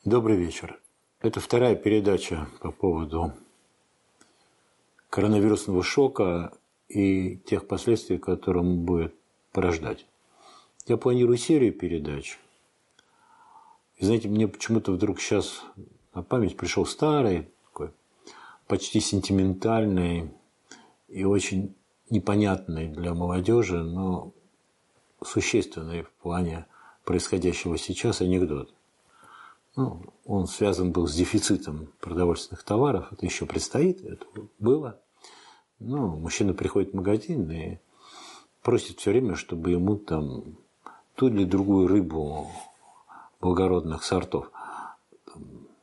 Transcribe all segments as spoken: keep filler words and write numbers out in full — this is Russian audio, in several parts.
Добрый вечер. Это вторая передача по поводу коронавирусного шока и тех последствий, которые он будет порождать. Я планирую серию передач. И знаете, мне почему-то вдруг сейчас на память пришел старый, такой, почти сентиментальный и очень непонятный для молодежи, но существенный в плане происходящего сейчас анекдот. Ну, он связан был с дефицитом продовольственных товаров. Это еще предстоит, это было. Ну, мужчина приходит в магазин и просит все время, чтобы ему там ту или другую рыбу благородных сортов там,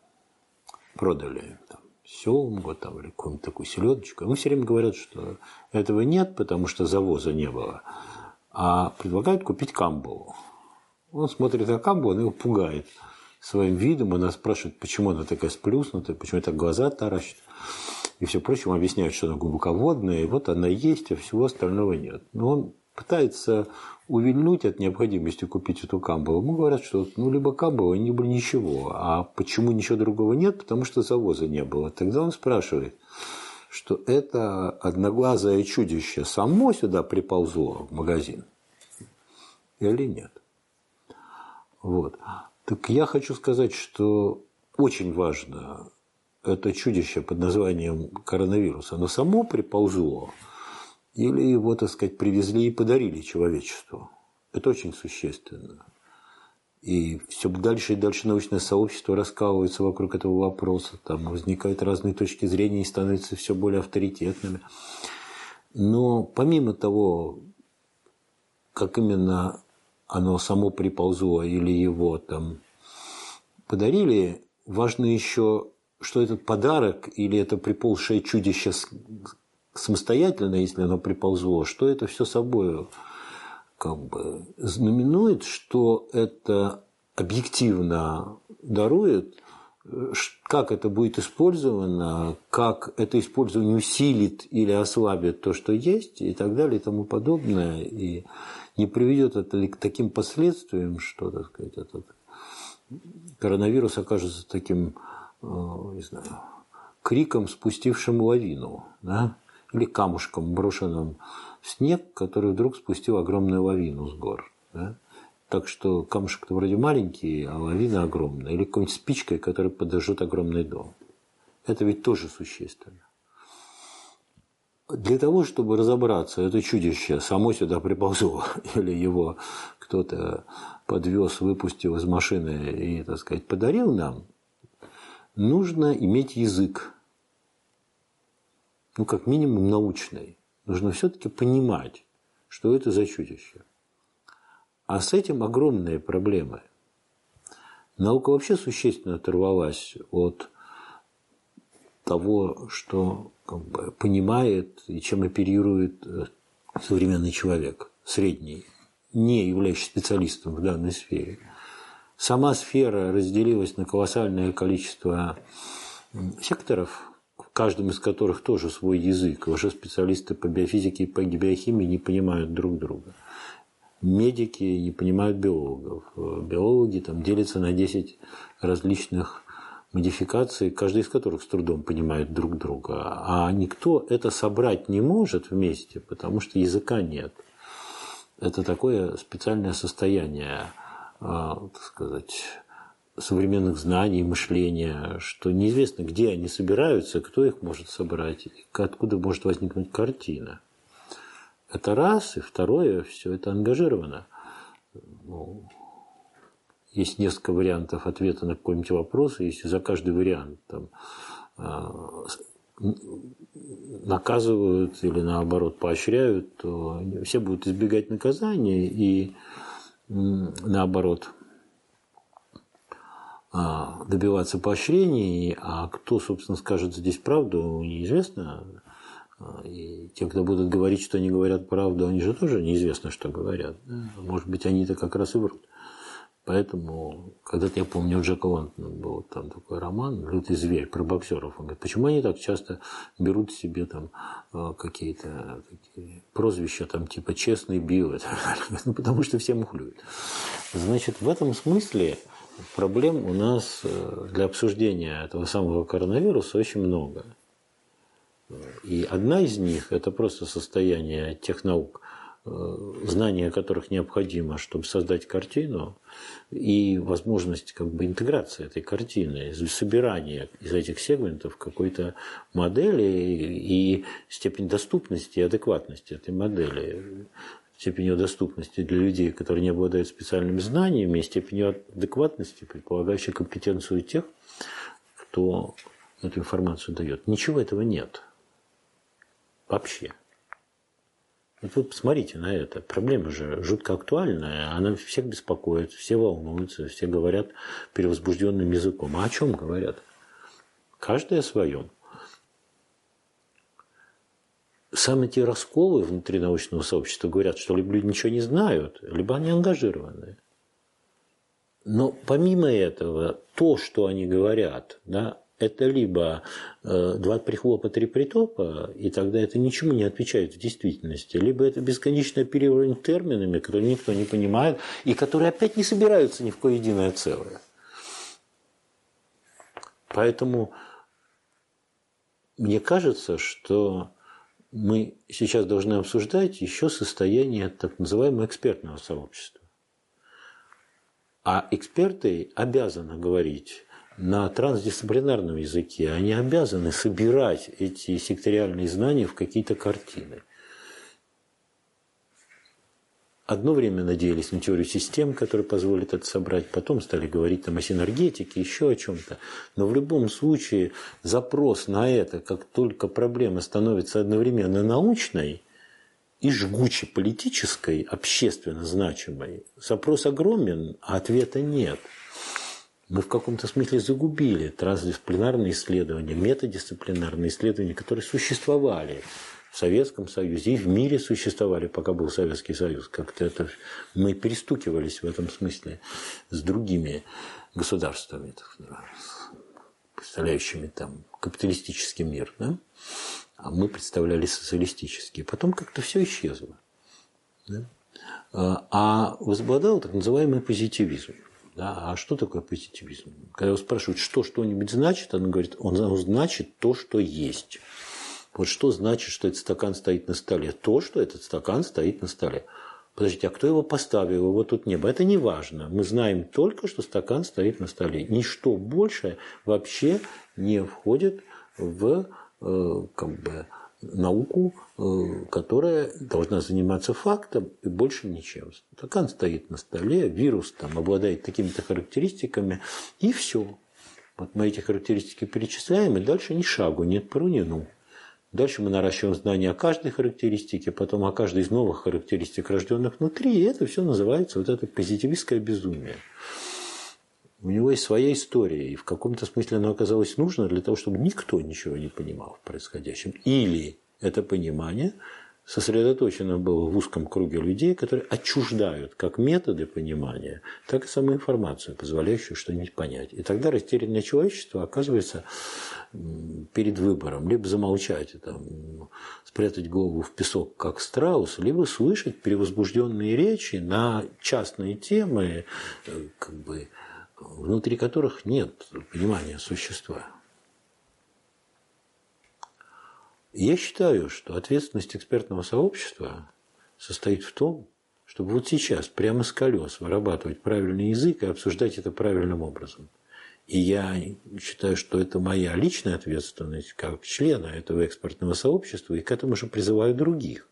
продали. Там, семгу там, или какую-нибудь такую селедочку. Ему все время говорят, что этого нет, потому что завоза не было. А предлагают купить камбалу. Он смотрит на камбалу, она его пугает своим видом. Она спрашивает, почему она такая сплюснутая, почему так глаза таращит. И все прочее, объясняют, что она глубоководная. И вот она есть, а всего остального нет. Но он пытается увильнуть от необходимости купить эту камбалу. Ему говорят, что ну, либо камбала, либо ничего. А почему ничего другого нет? Потому что завоза не было. Тогда он спрашивает, что это одноглазое чудище само сюда приползло в магазин или нет. Вот. Так я хочу сказать, что очень важно это чудище под названием коронавирус. Оно само приползло или его, так сказать, привезли и подарили человечеству. Это очень существенно. И все дальше и дальше научное сообщество раскалывается вокруг этого вопроса. Там возникают разные точки зрения и становятся все более авторитетными. Но помимо того, как именно оно само приползло или его там подарили, важно еще, что этот подарок или это приползшее чудище самостоятельно, если оно приползло, что это все собой как бы знаменует, что это объективно дарует, как это будет использовано, как это использование усилит или ослабит то, что есть, и так далее, и тому подобное, и не приведет это к таким последствиям, что, так сказать, этот коронавирус окажется таким, не знаю, криком, спустившим лавину, да? Или камушком, брошенным в снег, который вдруг спустил огромную лавину с гор. Да? Так что камушек-то вроде маленький, а лавина огромная. Или какой-нибудь спичкой, которая подожжет огромный дом. Это ведь тоже существенно. Для того, чтобы разобраться, это чудище само сюда приползло, или его кто-то подвез, выпустил из машины и, так сказать, подарил нам, нужно иметь язык. Ну, как минимум, научный. Нужно все-таки понимать, что это за чудище. А с этим огромные проблемы. Наука вообще существенно оторвалась от того, что как бы, понимает и чем оперирует современный человек, средний, не являющийся специалистом в данной сфере. Сама сфера разделилась на колоссальное количество секторов, в каждом из которых тоже свой язык. Уже специалисты по биофизике и по биохимии не понимают друг друга. Медики не понимают биологов. Биологи там делятся на десять различных модификаций, каждый из которых с трудом понимает друг друга. А никто это собрать не может вместе, потому что языка нет. Это такое специальное состояние, так сказать, современных знаний, мышления, что неизвестно, где они собираются, кто их может собрать, откуда может возникнуть картина. Это раз, и второе, все это ангажировано. Ну, есть несколько вариантов ответа на какой-нибудь вопрос, и если за каждый вариант там, наказывают или наоборот поощряют, то все будут избегать наказания и наоборот добиваться поощрений, а кто, собственно, скажет здесь правду, неизвестно. И те, кто будут говорить, что они говорят правду, они же тоже неизвестно, что говорят. Может быть, они-то как раз и врут. Поэтому, когда-то, я помню, у Джека Лондона был там такой роман «Лютый зверь» про боксеров. Он говорит, почему они так часто берут себе там какие-то такие прозвища, там, типа «честный Билл». Ну, потому что все мухлюют. Значит, в этом смысле проблем у нас для обсуждения этого самого коронавируса очень много. И одна из них – это просто состояние тех наук, знания которых необходимо, чтобы создать картину, и возможность как бы интеграции этой картины, собирания из этих сегментов какой-то модели и степень доступности и адекватности этой модели, степень ее доступности для людей, которые не обладают специальными знаниями, и степень ее адекватности, предполагающей компетенцию тех, кто эту информацию дает. Ничего этого нет. Вообще. Вот вы посмотрите на это. Проблема же жутко актуальная. Она всех беспокоит, все волнуются, все говорят перевозбужденным языком. А о чем говорят? Каждый о своем. Сами те расколы внутри научного сообщества говорят, что либо люди ничего не знают, либо они ангажированы. Но помимо этого, то, что они говорят, да, это либо э, два прихлопа, три притопа, и тогда это ничему не отвечает в действительности, либо это бесконечное оперирование терминами, которые никто не понимает, и которые опять не собираются ни в какое единое целое. Поэтому мне кажется, что мы сейчас должны обсуждать еще состояние так называемого экспертного сообщества. А эксперты обязаны говорить на трансдисциплинарном языке, они обязаны собирать эти секториальные знания в какие-то картины. Одно время надеялись на теорию систем, которая позволит это собрать, потом стали говорить там о синергетике, еще о чем-то. Но в любом случае запрос на это, как только проблема становится одновременно научной и жгуче политической, общественно значимой, запрос огромен, а ответа нет. Мы в каком-то смысле загубили трансдисциплинарные исследования, метадисциплинарные исследования, которые существовали в Советском Союзе и в мире существовали, пока был Советский Союз. Как-то это мы перестукивались в этом смысле с другими государствами, представляющими там капиталистический мир, да? А мы представляли социалистический. Потом как-то все исчезло. Да? А возобладал так называемый позитивизм. Да, а что такое позитивизм? Когда его спрашивают, что что-нибудь значит, он говорит, он значит то, что есть. Вот что значит, что этот стакан стоит на столе? То, что этот стакан стоит на столе. Подождите, а кто его поставил? Его тут не было. Это не важно. Мы знаем только, что стакан стоит на столе. Ничто больше вообще не входит в э, как бы, науку, которая должна заниматься фактом и больше ничем. Стакан стоит на столе, вирус там обладает такими-то характеристиками, и все. Вот мы эти характеристики перечисляем, и дальше ни шагу, нет пру, ни ну. Дальше мы наращиваем знания о каждой характеристике, потом о каждой из новых характеристик, рожденных внутри, и это все называется вот это позитивистское безумие. У него есть своя история, и в каком-то смысле она оказалась нужна для того, чтобы никто ничего не понимал в происходящем. Или это понимание сосредоточено было в узком круге людей, которые отчуждают как методы понимания, так и саму информацию, позволяющую что-нибудь понять. И тогда растерянное человечество оказывается перед выбором. Либо замолчать, и, там, спрятать голову в песок, как страус, либо слышать перевозбужденные речи на частные темы, как бы, внутри которых нет понимания существа. Я считаю, что ответственность экспертного сообщества состоит в том, чтобы вот сейчас прямо с колес вырабатывать правильный язык и обсуждать это правильным образом. И я считаю, что это моя личная ответственность как члена этого экспертного сообщества, и к этому же призываю других.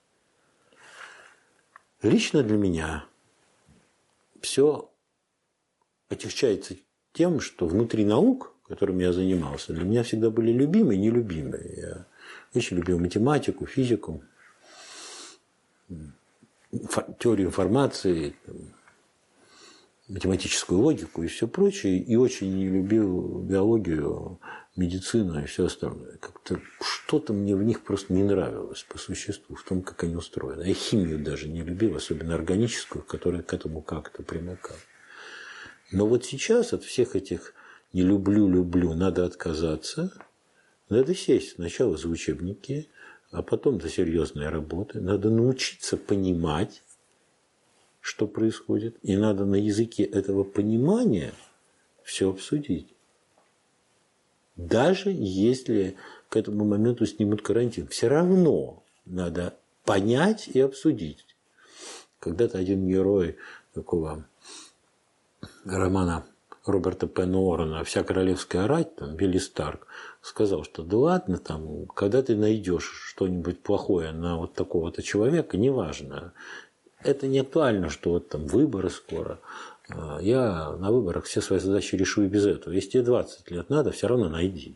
Лично для меня все отягчается тем, что внутри наук, которыми я занимался, для меня всегда были любимые и нелюбимые. Я очень любил математику, физику, теорию информации, математическую логику и все прочее, и очень не любил биологию, медицину и все остальное. Как-то что-то мне в них просто не нравилось по существу, в том, как они устроены. Я химию даже не любил, особенно органическую, которая к этому как-то примыкала. Но вот сейчас от всех этих «не люблю, люблю» надо отказаться. Надо сесть сначала за учебники, а потом за серьезные работы. Надо научиться понимать, что происходит. И надо на языке этого понимания все обсудить. Даже если к этому моменту снимут карантин, все равно надо понять и обсудить. Когда-то один герой такого романа Роберта Пена Уоррена «Вся королевская рать», там, Билли Старк, сказал, что да ладно, там, когда ты найдешь что-нибудь плохое на вот такого-то человека, неважно. Это не актуально, что вот там выборы скоро. Я на выборах все свои задачи решу и без этого. Если тебе двадцать лет надо, все равно найди.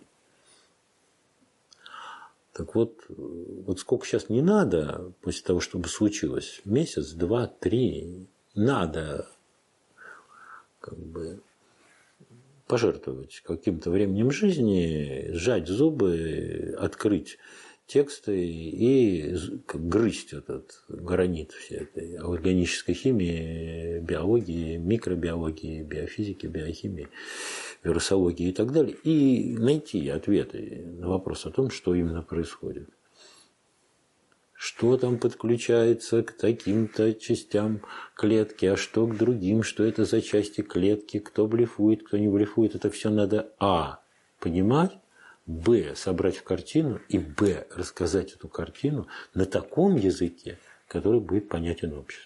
Так вот, вот сколько сейчас не надо, после того, чтобы случилось, месяц, два, три, надо как бы пожертвовать каким-то временем жизни, сжать зубы, открыть тексты и грызть этот гранит всей этой органической химии, биологии, микробиологии, биофизики, биохимии, вирусологии и так далее, и найти ответы на вопрос о том, что именно происходит. Что там подключается к таким-то частям клетки, а что к другим, что это за части клетки, кто блефует, кто не блефует. Это все надо а. понимать, б. собрать в картину и б. рассказать эту картину на таком языке, который будет понятен обществу.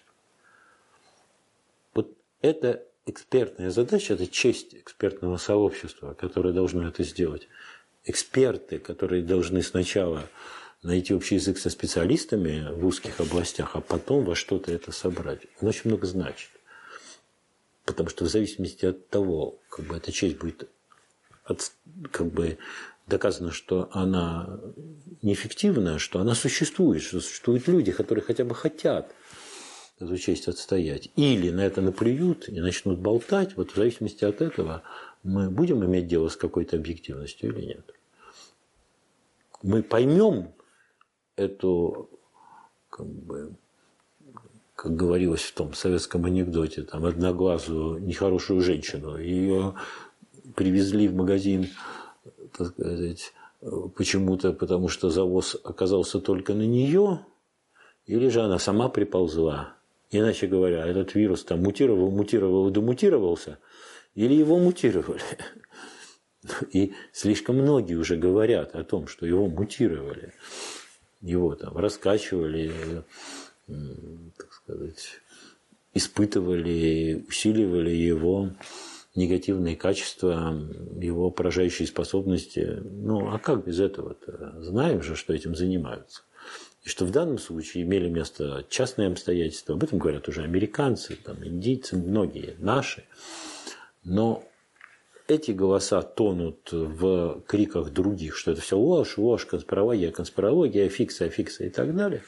Вот это экспертная задача, это честь экспертного сообщества, которое должно это сделать. Эксперты, которые должны сначала найти общий язык со специалистами в узких областях, а потом во что-то это собрать. Он очень много значит. Потому что в зависимости от того, как бы эта честь будет от, как бы доказано, что она неэффективна, что она существует, что существуют люди, которые хотя бы хотят эту честь отстоять. Или на это наплюют и начнут болтать. Вот в зависимости от этого мы будем иметь дело с какой-то объективностью или нет. Мы поймем эту, как бы, как говорилось в том советском анекдоте, там, одноглазую нехорошую женщину. Ее привезли в магазин, так сказать, почему-то, потому что завоз оказался только на нее, или же она сама приползла. Иначе говоря, этот вирус там мутировал, мутировал и домутировался, или его мутировали. И слишком многие уже говорят о том, что его мутировали. Его там раскачивали, так сказать, испытывали, усиливали его негативные качества, его поражающие способности. Ну, а как без этого-то? Знаем же, что этим занимаются. И что в данном случае имели место частные обстоятельства. Об этом говорят уже американцы, там, индийцы, многие наши. Но эти голоса тонут в криках других, что это все ложь, ложь, конспирология, конспирология, фикция, фикция и так далее.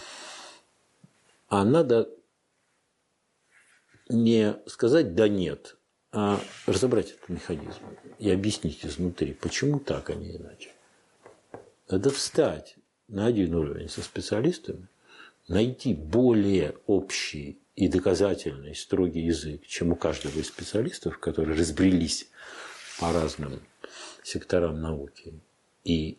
А надо не сказать «да нет», а разобрать этот механизм и объяснить изнутри, почему так, а не иначе. Надо встать на один уровень со специалистами, найти более общий и доказательный строгий язык, чем у каждого из специалистов, которые разбрелись по разным секторам науки, и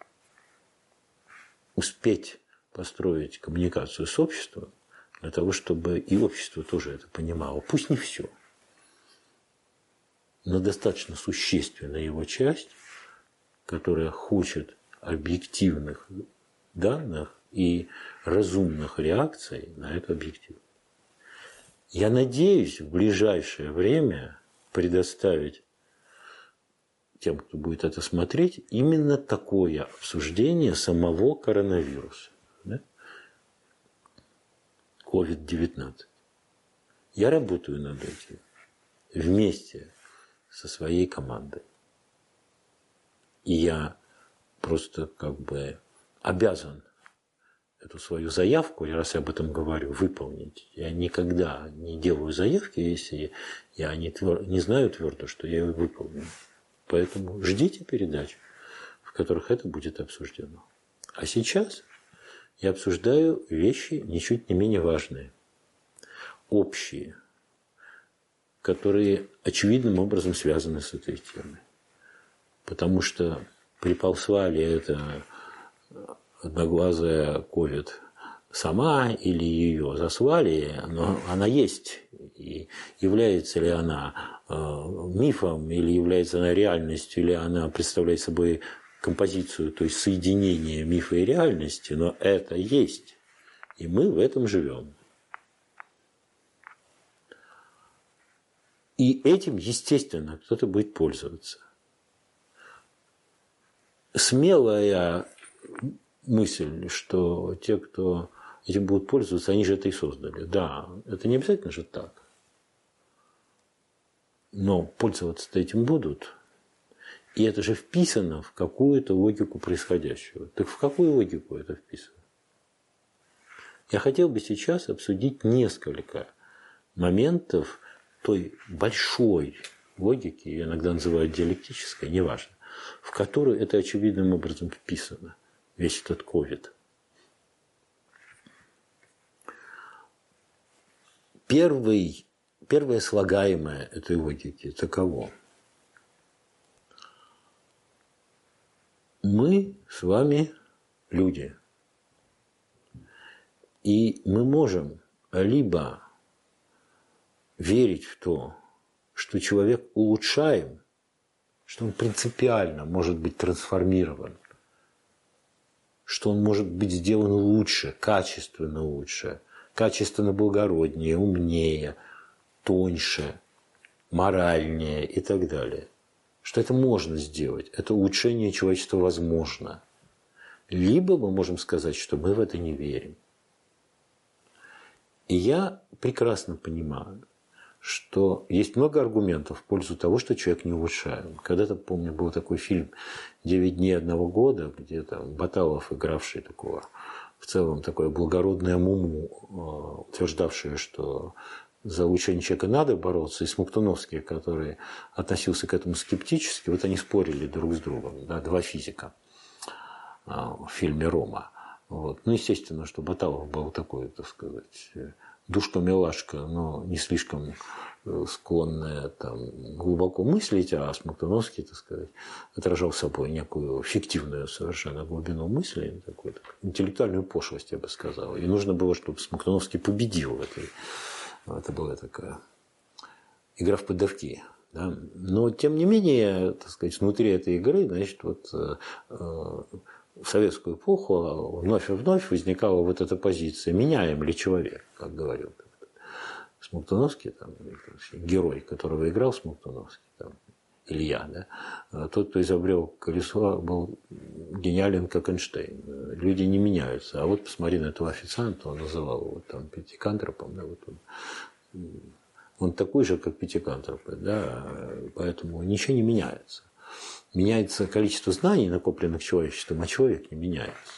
успеть построить коммуникацию с обществом для того, чтобы и общество тоже это понимало. Пусть не все, но достаточно существенная его часть, которая хочет объективных данных и разумных реакций на эту объективность. Я надеюсь в ближайшее время предоставить тем, кто будет это смотреть, именно такое обсуждение самого коронавируса. Да? ковид девятнадцать. Я работаю над этим вместе со своей командой. И я просто как бы обязан эту свою заявку, раз я об этом говорю, выполнить. Я никогда не делаю заявки, если я не, твер... не знаю твердо, что я ее выполню. Поэтому ждите передач, в которых это будет обсуждено. А сейчас я обсуждаю вещи ничуть не менее важные, общие, которые очевидным образом связаны с этой темой. Потому что приползла ли это одноглазая ковид сама или ее заслали, но она есть. И является ли она э, мифом, или является она реальностью, или она представляет собой композицию, то есть соединение мифа и реальности, но это есть. И мы в этом живем. И этим, естественно, кто-то будет пользоваться. Смелая мысль, что те, кто этим будут пользоваться, они же это и создали. Да, это не обязательно же так. Но пользоваться-то этим будут. И это же вписано в какую-то логику происходящего. Так в какую логику это вписано? Я хотел бы сейчас обсудить несколько моментов той большой логики, ее иногда называют диалектической, неважно, в которую это очевидным образом вписано, весь этот ковид. Первый, первое слагаемое этой логики таково. Мы с вами люди. И мы можем либо верить в то, что человек улучшаем, что он принципиально может быть трансформирован, что он может быть сделан лучше, качественно лучше, качественно благороднее, умнее, тоньше, моральнее и так далее. Что это можно сделать, это улучшение человечества возможно. Либо мы можем сказать, что мы в это не верим. И я прекрасно понимаю, что есть много аргументов в пользу того, что человек не улучшаем. Когда-то, помню, был такой фильм «Девять дней одного года», где там Баталов, игравший такого, в целом такое благородное муму, утверждавшее, что за улучшение человека надо бороться, и Смоктуновский, который относился к этому скептически, вот они спорили друг с другом, да, два физика в фильме «Рома». Вот. Ну, естественно, что Баталов был такой, так сказать, душка-милашка, но не слишком склонная там, глубоко мыслить, а Смоктуновский, так сказать, отражал собой некую фиктивную совершенно глубину мысли, такую так, интеллектуальную пошлость, я бы сказал. И нужно было, чтобы Смоктуновский победил в этой. Это была такая игра в поддавки. Да? Но, тем не менее, так сказать, внутри этой игры, значит, вот в советскую эпоху вновь и вновь возникала вот эта позиция, меняем ли человек, как говорил Смоктуновский, там, герой, которого играл Смоктуновский, там, Илья, да? Тот, кто изобрел колесо, был гениален, как Эйнштейн. Люди не меняются. А вот посмотри на этого официанта, он называл его там пятикантропом, да, вот он, он такой же, как пятикантропы, да, поэтому ничего не меняется. Меняется количество знаний, накопленных человечеством, а человек не меняется.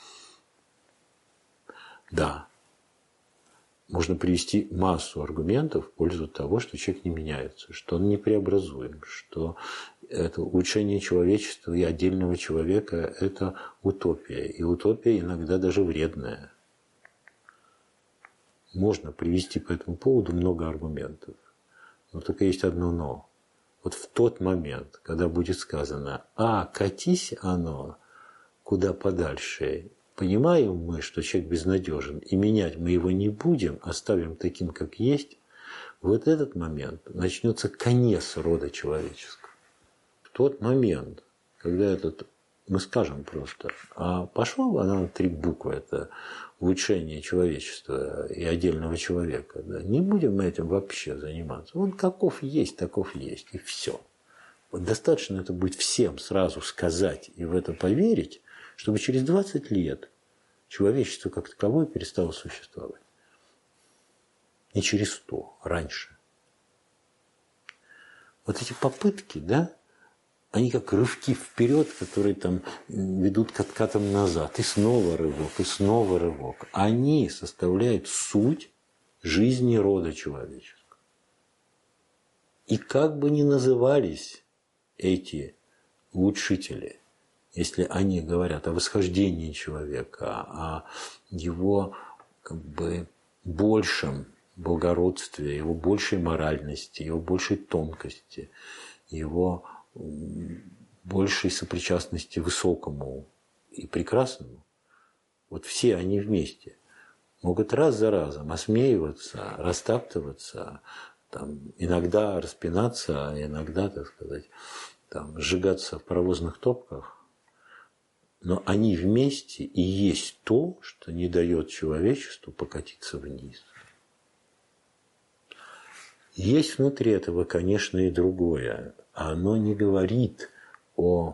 Да. Можно привести массу аргументов в пользу того, что человек не меняется, что он не преобразуем, что это улучшение человечества и отдельного человека – это утопия. И утопия иногда даже вредная. Можно привести по этому поводу много аргументов. Но только есть одно «но». Вот в тот момент, когда будет сказано «а, катись оно куда подальше», понимаем мы, что человек безнадежен, и менять мы его не будем, оставим таким, как есть, вот этот момент начнется конец рода человеческого. В тот момент, когда этот, мы скажем просто, а пошла она на три буквы, это улучшение человечества и отдельного человека, да, не будем мы этим вообще заниматься. Он каков есть, таков есть, и все. Вот достаточно это будет всем сразу сказать и в это поверить, чтобы через двадцать лет человечество как таковое перестало существовать. Не через сто, раньше. Вот эти попытки, да, они как рывки вперед, которые там ведут к откатам назад. И снова рывок, и снова рывок. Они составляют суть жизни рода человеческого. И как бы ни назывались эти улучшители, если они говорят о восхождении человека, о его как бы большем благородстве, его большей моральности, его большей тонкости, его большей сопричастности высокому и прекрасному, вот все они вместе, могут раз за разом осмеиваться, растаптываться, там, иногда распинаться, а иногда, так сказать, там, сжигаться в паровозных топках. Но они вместе и есть то, что не дает человечеству покатиться вниз. Есть внутри этого, конечно, и другое. Оно не говорит о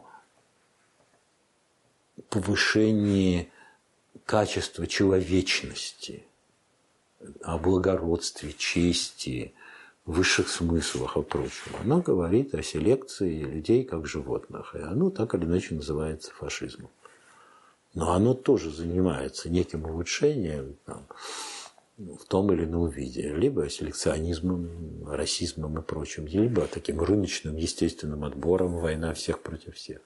повышении качества человечности, о благородстве, чести, высших смыслах и прочем. Оно говорит о селекции людей как животных. И оно так или иначе называется фашизмом. Но оно тоже занимается неким улучшением там, в том или ином виде. Либо селекционизмом, расизмом и прочим, либо таким рыночным естественным отбором, война всех против всех.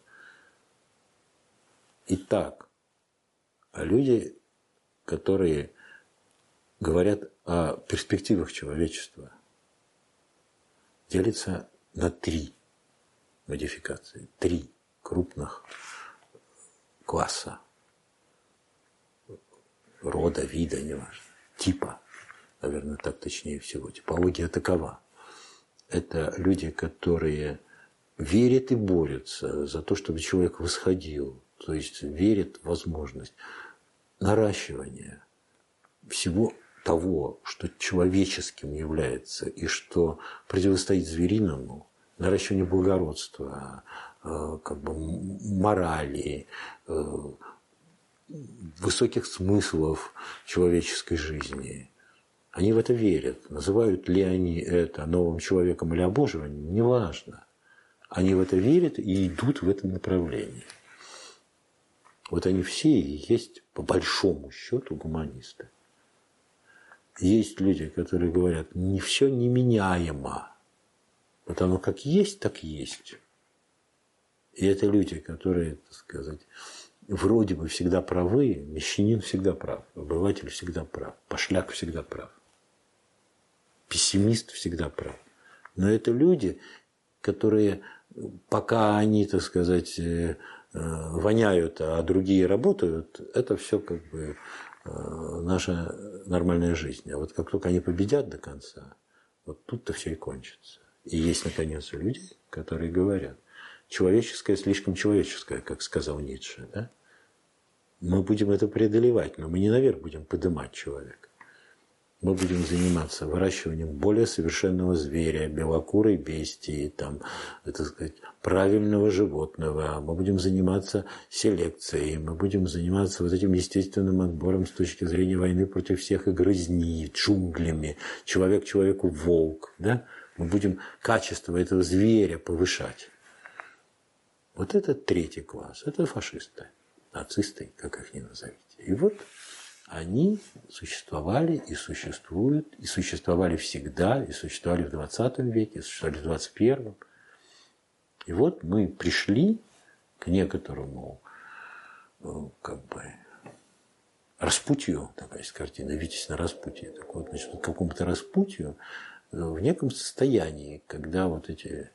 Итак, люди, которые говорят о перспективах человечества, делятся на три модификации, три крупных класса, рода, вида, неважно, типа, наверное, так точнее всего. Типология такова. Это люди, которые верят и борются за то, чтобы человек восходил, то есть верят в возможность наращивания всего того, что человеческим является и что противостоит звериному, наращивание благородства, как бы морали, высоких смыслов человеческой жизни. Они в это верят. Называют ли они это новым человеком или обоживанием, неважно. Они в это верят и идут в этом направлении. Вот они все и есть, по большому счету, гуманисты. Есть люди, которые говорят, не все неменяемо. Вот оно как есть, так есть. И это люди, которые, так сказать, вроде бы всегда правы, мещанин всегда прав, обыватель всегда прав, пошляк всегда прав, пессимист всегда прав. Но это люди, которые, пока они, так сказать, воняют, а другие работают, это все как бы наша нормальная жизнь. А вот как только они победят до конца, вот тут-то все и кончится. И есть, наконец, люди, которые говорят, человеческое слишком человеческое, как сказал Ницше, да? Мы будем это преодолевать, но мы не наверх будем поднимать человека. Мы будем заниматься выращиванием более совершенного зверя, белокурой бестии, там, так сказать, правильного животного. Мы будем заниматься селекцией, мы будем заниматься вот этим естественным отбором с точки зрения войны против всех и грызни, джунглями, человек человеку волк. Да? Мы будем качество этого зверя повышать. Вот это третий класс, это фашисты, нацисты, как их ни назовите. И вот они существовали и существуют, и существовали всегда, и существовали в двадцатом веке, и существовали в двадцать первом. И вот мы пришли к некоторому, как бы, распутью, такая есть картина, «Витязь на распутье», так вот, значит, к какому-то распутью в неком состоянии, когда вот эти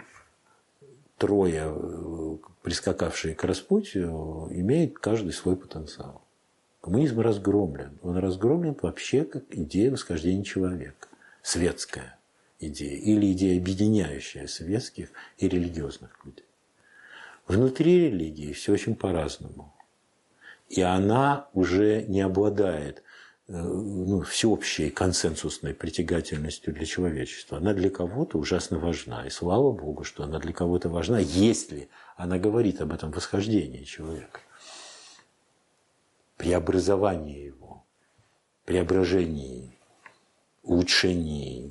трое, прискакавшие к распутью, имеют каждый свой потенциал. Коммунизм разгромлен. Он разгромлен вообще как идея восхождения человека. Светская идея. Или идея, объединяющая светских и религиозных людей. Внутри религии все очень по-разному. И она уже не обладает ну, всеобщей консенсусной притягательностью для человечества. Она для кого-то ужасно важна. И слава Богу, что она для кого-то важна, если она говорит об этом восхождении человека. Преобразовании его, преображении, улучшении.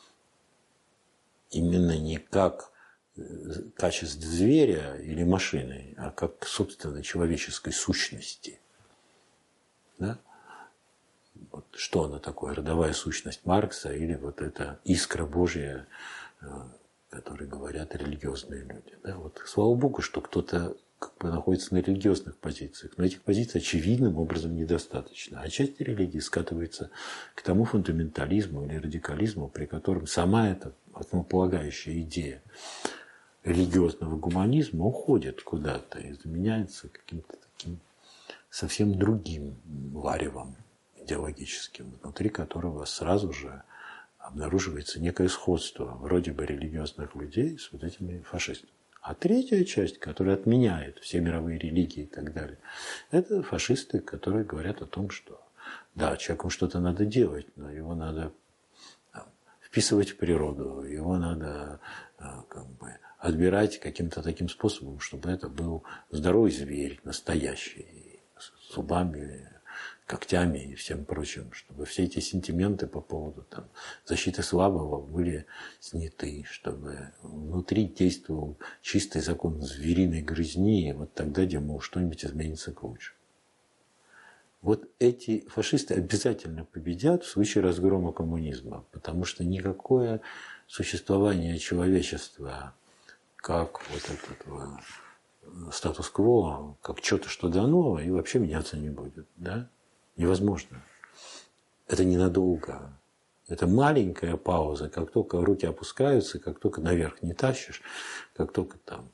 Именно не как качество зверя или машины, а как, собственно, человеческой сущности. Да? Вот что она такое? Родовая сущность Маркса или вот эта искра Божья, о которой говорят религиозные люди. Да? Вот, слава Богу, что кто-то как бы находится на религиозных позициях. Но этих позиций очевидным образом недостаточно. А часть религии скатывается к тому фундаментализму или радикализму, при котором сама эта основополагающая идея религиозного гуманизма уходит куда-то и заменяется каким-то таким совсем другим варевом идеологическим, внутри которого сразу же обнаруживается некое сходство вроде бы религиозных людей с вот этими фашистами. А третья часть, которая отменяет все мировые религии и так далее, это фашисты, которые говорят о том, что да, человеку что-то надо делать, но его надо там вписывать в природу, его надо как бы отбирать каким-то таким способом, чтобы это был здоровый зверь, настоящий, с зубами, когтями и всем прочим, чтобы все эти сентименты по поводу там, защиты слабого были сняты, чтобы внутри действовал чистый закон звериной грызни, и вот тогда, демо, что-нибудь изменится к лучшему. Вот эти фашисты обязательно победят в случае разгрома коммунизма, потому что никакое существование человечества как вот этого статус-кво, как что-то, что дано, и вообще меняться не будет. Да? Невозможно. Это ненадолго. Это маленькая пауза, как только руки опускаются, как только наверх не тащишь, как только там,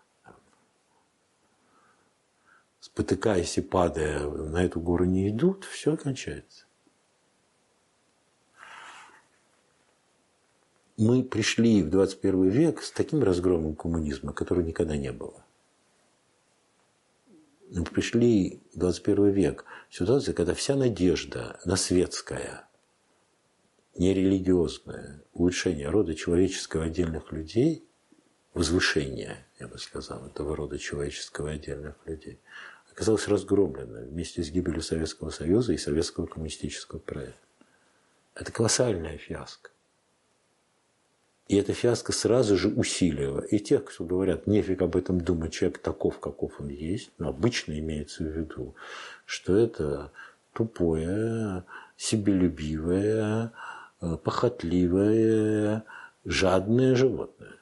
спотыкаясь и падая, на эту гору не идут, все кончается. Мы пришли в двадцать первый век с таким разгромом коммунизма, которого никогда не было. Мы пришли в двадцать первый век в ситуацию, когда вся надежда на светское, нерелигиозное улучшение рода человеческого отдельных людей, возвышение, я бы сказал, этого рода человеческого отдельных людей, оказалась разгромлена вместе с гибелью Советского Союза и советского коммунистического проекта. Это колоссальная фиаско. И эта фиаско сразу же усилила. И тех, кто говорят, нефиг об этом думать, человек таков, каков он есть, но обычно имеется в виду, что это тупое, себелюбивое, похотливое, жадное животное.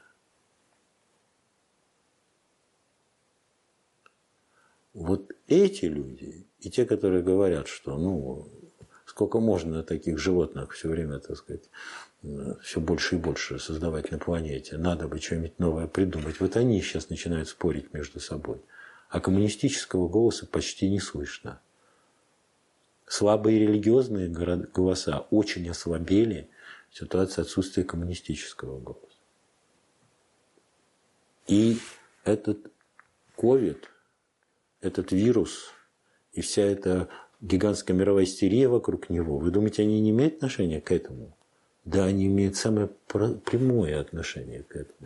Вот эти люди и те, которые говорят, что ну, сколько можно таких животных все время, так сказать, все больше и больше создавать на планете, надо бы что-нибудь новое придумать. Вот они сейчас начинают спорить между собой. А коммунистического голоса почти не слышно. Слабые религиозные голоса очень ослабели в ситуации отсутствия коммунистического голоса. И этот ковид, этот вирус и вся эта гигантская мировая истерия вокруг него, вы думаете, они не имеют отношения к этому? Да, они имеют самое прямое отношение к этому.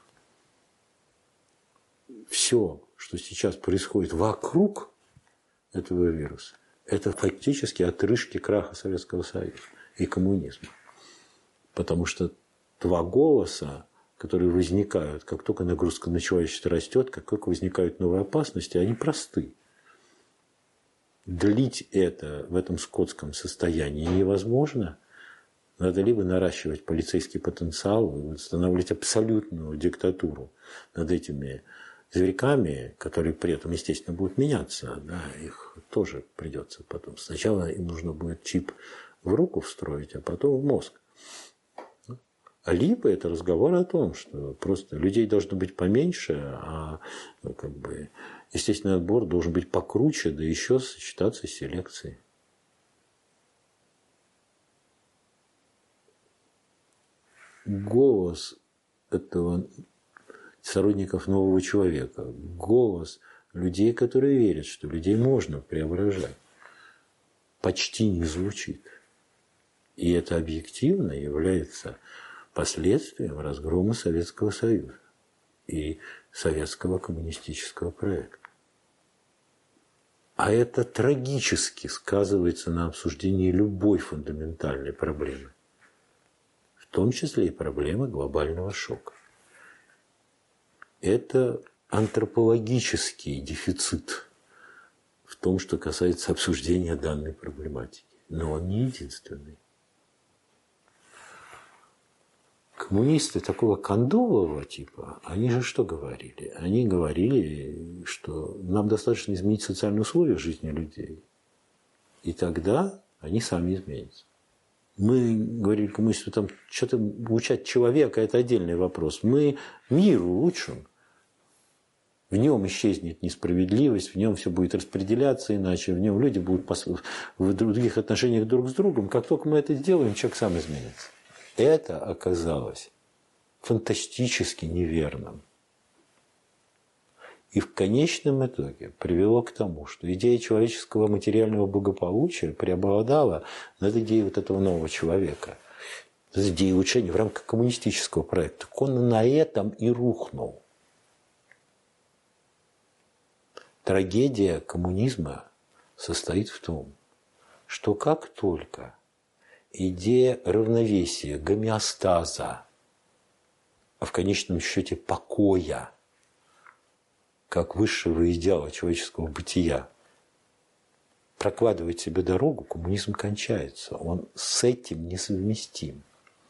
Все, что сейчас происходит вокруг этого вируса, это фактически отрыжки краха Советского Союза и коммунизма. Потому что два голоса, которые возникают, как только нагрузка на человечество растет, как только возникают новые опасности, они просты. Длить это в этом скотском состоянии невозможно. Надо либо наращивать полицейский потенциал, устанавливать абсолютную диктатуру над этими зверьками, которые при этом, естественно, будут меняться. Да, их тоже придется потом. Сначала им нужно будет чип в руку встроить, а потом в мозг. А либо это разговор о том, что просто людей должно быть поменьше, а ну, как бы, естественный отбор должен быть покруче, да еще сочетаться с селекцией. Голос этого сотрудников нового человека, голос людей, которые верят, что людей можно преображать, почти не звучит. И это объективно является последствием разгрома Советского Союза и советского коммунистического проекта. А это трагически сказывается на обсуждении любой фундаментальной проблемы, в том числе и проблемы глобального шока. Это антропологический дефицит в том, что касается обсуждения данной проблематики. Но он не единственный. Коммунисты такого кондового типа, они же что говорили? Они говорили, что нам достаточно изменить социальные условия жизни людей, и тогда они сами изменятся. Мы говорили коммунисту, там что-то улучшать человека – это отдельный вопрос. Мы мир улучшим. В нем исчезнет несправедливость, в нем все будет распределяться иначе, в нем люди будут в других отношениях друг с другом. Как только мы это сделаем, человек сам изменится. Это оказалось фантастически неверным. И в конечном итоге привело к тому, что идея человеческого материального благополучия преобладала над идеей вот этого нового человека. Идея улучшения в рамках коммунистического проекта. Он на этом и рухнул. Трагедия коммунизма состоит в том, что как только идея равновесия, гомеостаза, а в конечном счете покоя, как высшего идеала человеческого бытия, прокладывает себе дорогу, коммунизм кончается. Он с этим несовместим.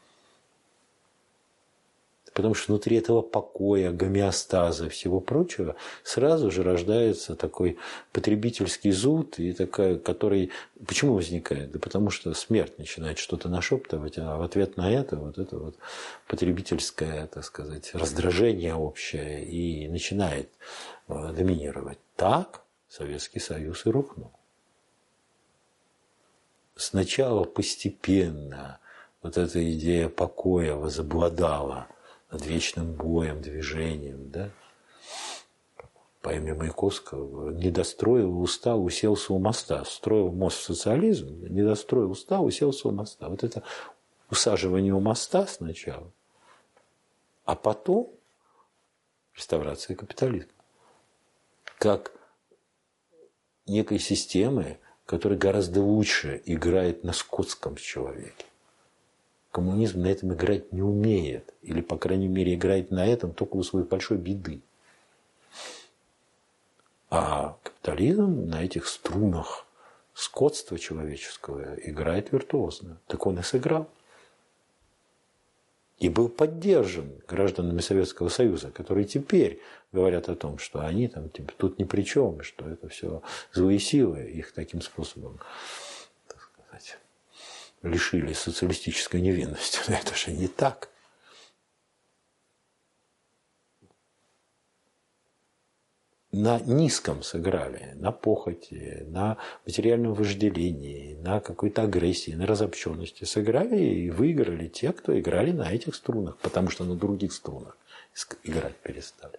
Потому что внутри этого покоя, гомеостаза, всего прочего, сразу же рождается такой потребительский зуд, и такая, который... Почему возникает? Да потому что смерть начинает что-то нашептывать, а в ответ на это вот это вот потребительское, так сказать, раздражение общее и начинает доминировать. Так Советский Союз и рухнул. Сначала постепенно вот эта идея покоя возобладала над вечным боем, движением, да? По имени Маяковского, не достроил, устал, уселся у моста. Строил мост в социализм, не достроил, устал, уселся у моста. Вот это усаживание у моста сначала, а потом реставрация капитализма. Как некой системы, которая гораздо лучше играет на скотском человеке. Коммунизм на этом играть не умеет. Или, по крайней мере, играет на этом только у своей большой беды. А капитализм на этих струнах скотства человеческого играет виртуозно. Так он и сыграл. И был поддержан гражданами Советского Союза, которые теперь говорят о том, что они там типа, тут ни при чем, что это все злые силы их таким способом, так сказать, лишили социалистической невинности. Но это же не так. На низком сыграли, на похоти, на материальном вожделении, на какой-то агрессии, на разобщенности сыграли и выиграли те, кто играли на этих струнах, потому что на других струнах играть перестали.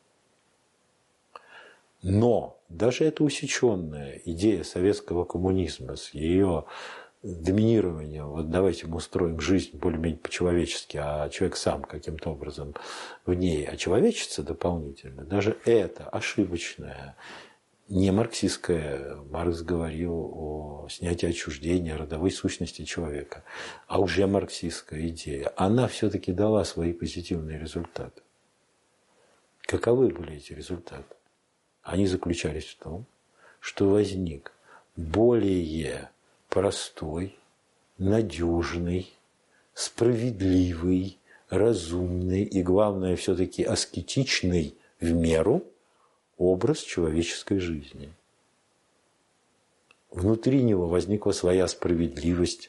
Но даже эта усеченная идея советского коммунизма с ее доминированием, вот давайте мы устроим жизнь более-менее по-человечески, а человек сам каким-то образом в ней очеловечится дополнительно, даже это ошибочное, не марксистское, Маркс говорил о снятии отчуждения, родовой сущности человека, а уже марксистская идея, она все-таки дала свои позитивные результаты. Каковы были эти результаты? Они заключались в том, что возник более простой, надежный, справедливый, разумный и, главное, все-таки аскетичный в меру образ человеческой жизни. Внутри него возникла своя справедливость,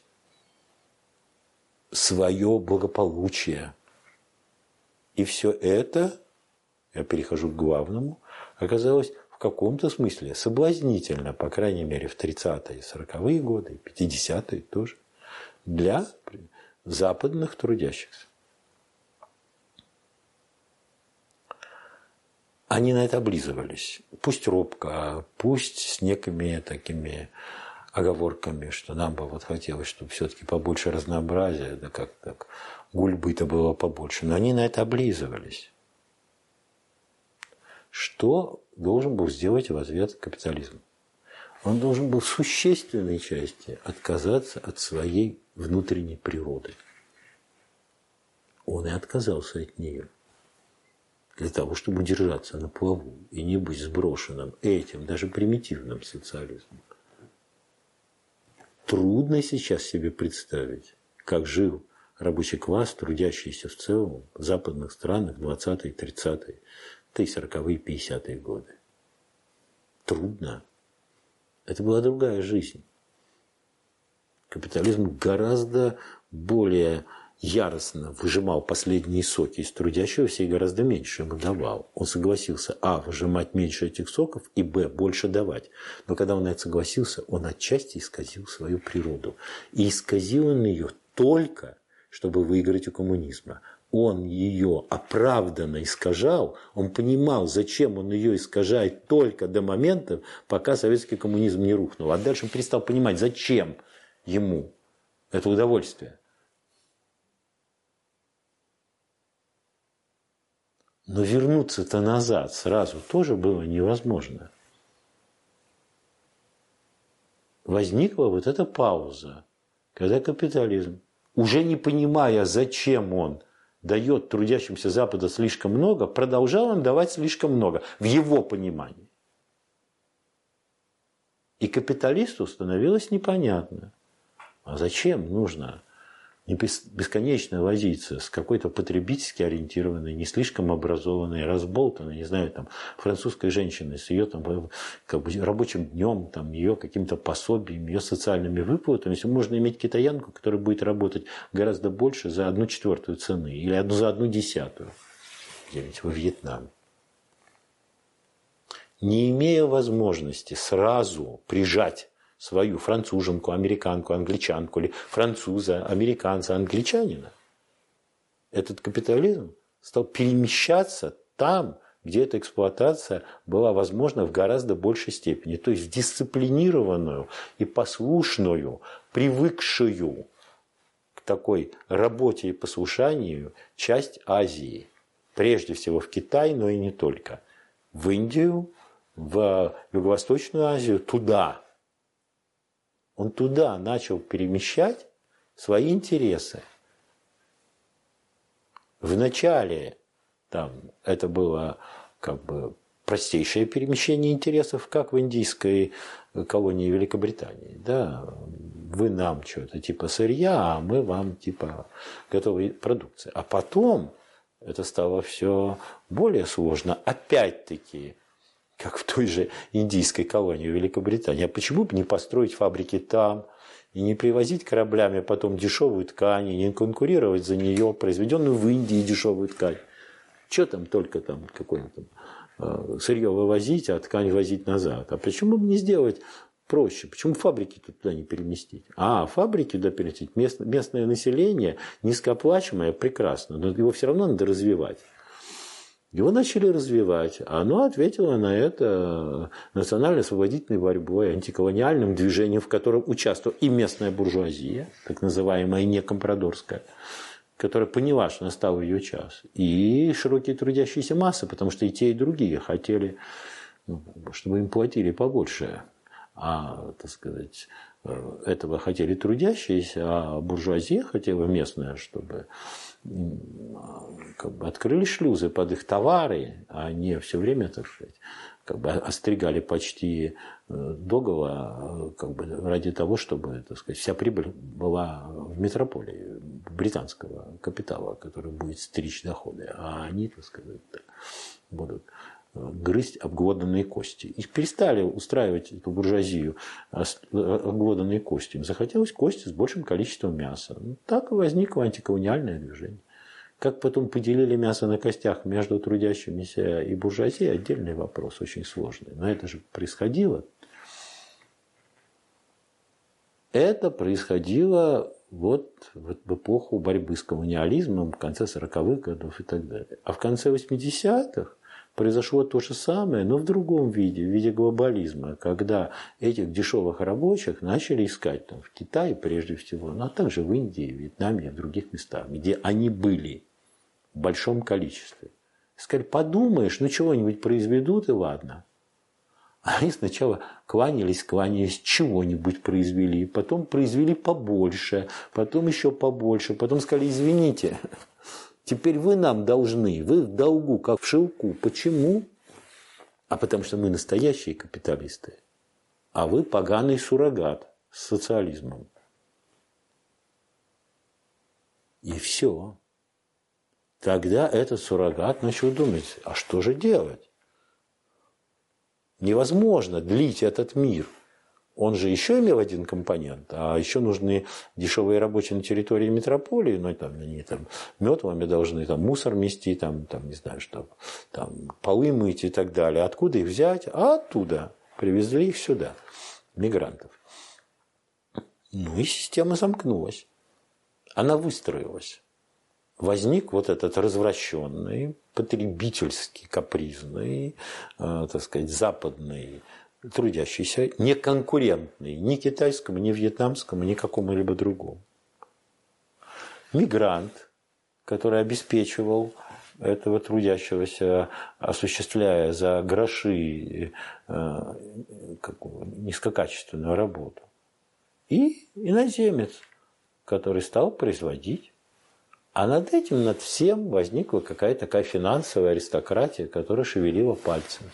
свое благополучие. И все это, я перехожу к главному, оказалось в каком-то смысле соблазнительно, по крайней мере, в тридцатые, сороковые годы, пятидесятые тоже, для западных трудящихся. Они на это облизывались. Пусть робко, пусть с некими такими оговорками, что нам бы вот хотелось, чтобы все-таки побольше разнообразия, да как так, гульбы-то было побольше. Но они на это облизывались. Что должен был сделать в ответ капитализм? Он должен был в существенной части отказаться от своей внутренней природы. Он и отказался от нее. Для того, чтобы держаться на плаву и не быть сброшенным этим, даже примитивным социализмом. Трудно сейчас себе представить, как жил рабочий класс, трудящийся в целом в западных странах двадцатые, тридцатые, сороковые, пятидесятые годы. Трудно. Это была другая жизнь. Капитализм гораздо более яростно выжимал последние соки из трудящегося и гораздо меньше ему давал. Он согласился, а, выжимать меньше этих соков, и, б, больше давать. Но когда он на это согласился, он отчасти исказил свою природу. И исказил он ее только, чтобы выиграть у коммунизма. Он ее оправданно искажал, он понимал, зачем он ее искажает только до момента, пока советский коммунизм не рухнул. А дальше он перестал понимать, зачем ему это удовольствие. Но вернуться-то назад сразу тоже было невозможно. Возникла вот эта пауза, когда капитализм, уже не понимая, зачем он дает трудящимся Запада слишком много, продолжал им давать слишком много, в его понимании. И капиталисту становилось непонятно, а зачем нужно бесконечно возиться с какой-то потребительски ориентированной, не слишком образованной, разболтанной, не знаю, там, французской женщиной с ее там, как бы, рабочим днем, там, ее каким-то пособием, ее социальными выплатами. Если можно иметь китаянку, которая будет работать гораздо больше за одну четвертую цены или одну за одну десятую где-нибудь во Вьетнаме. Не имея возможности сразу прижать свою француженку, американку, англичанку или француза, американца, англичанина, этот капитализм стал перемещаться там, где эта эксплуатация была возможна в гораздо большей степени. То есть в дисциплинированную и послушную, привыкшую к такой работе и послушанию часть Азии. Прежде всего в Китай, но и не только. В Индию, в Юго-Восточную Азию, туда. Он туда начал перемещать свои интересы. Вначале там, это было как бы простейшее перемещение интересов, как в индийской колонии Великобритании. Да, вы нам что-то типа сырья, а мы вам типа готовой продукции. А потом это стало все более сложно. Опять-таки, как в той же индийской колонии Великобритании. А почему бы не построить фабрики там и не привозить кораблями потом дешевую ткань, и не конкурировать за нее, произведенную в Индии дешевую ткань? Что там только там какое-то э, сырье вывозить, а ткань возить назад? А почему бы не сделать проще? Почему фабрики туда не переместить? А, фабрики туда переместить. Мест, местное население, низкооплачиваемое, прекрасно, но его все равно надо развивать. Его начали развивать, а оно ответило на это национально-освободительной борьбой, антиколониальным движением, в котором участвовала и местная буржуазия, так называемая некомпрадорская, которая поняла, что настал ее час, и широкие трудящиеся массы, потому что и те, и другие хотели, ну, чтобы им платили побольше, а, так сказать, этого хотели трудящиеся, а буржуазия хотела местная, чтобы как бы открыли шлюзы под их товары, а не все время, так сказать, как бы остригали почти догола, как бы ради того, чтобы, так сказать, вся прибыль была в метрополии британского капитала, который будет стричь доходы, а они, так сказать, будут грызть обглоданные кости. И перестали устраивать эту буржуазию обглоданные кости. Им захотелось кости с большим количеством мяса. Так и возникло антиколониальное движение. Как потом поделили мясо на костях между трудящимися и буржуазией, отдельный вопрос, очень сложный. Но это же происходило. Это происходило вот в эпоху борьбы с колониализмом в конце сороковых годов и так далее. А в конце восьмидесятых произошло то же самое, но в другом виде, в виде глобализма, когда этих дешевых рабочих начали искать там, в Китае прежде всего, но также в Индии, Вьетнаме и в других местах, где они были в большом количестве. Сказали, подумаешь, ну чего-нибудь произведут и ладно. А они сначала кланялись, кланялись, чего-нибудь произвели, потом произвели побольше, потом еще побольше, потом сказали, извините, теперь вы нам должны, вы в долгу, как в шелку. Почему? А потому что мы настоящие капиталисты, а вы поганый суррогат с социализмом. И все. Тогда этот суррогат начал думать, а что же делать? Невозможно длить этот мир. он же еще имел один компонент, а еще нужны дешевые рабочие на территории метрополии, ну, там, они там метлами должны там, мусор мести, там, там, не знаю, что, там, полы мыть и так далее. Откуда их взять? А оттуда. Привезли их сюда, мигрантов. Ну и система замкнулась. Она выстроилась. Возник вот этот развращенный, потребительский, капризный, э, так сказать, западный, трудящийся, неконкурентный ни китайскому, ни вьетнамскому, ни какому-либо другому. Мигрант, который обеспечивал этого трудящегося, осуществляя за гроши э, низкокачественную работу. И иноземец, который стал производить. А над этим, над всем возникла какая-то такая финансовая аристократия, которая шевелила пальцами.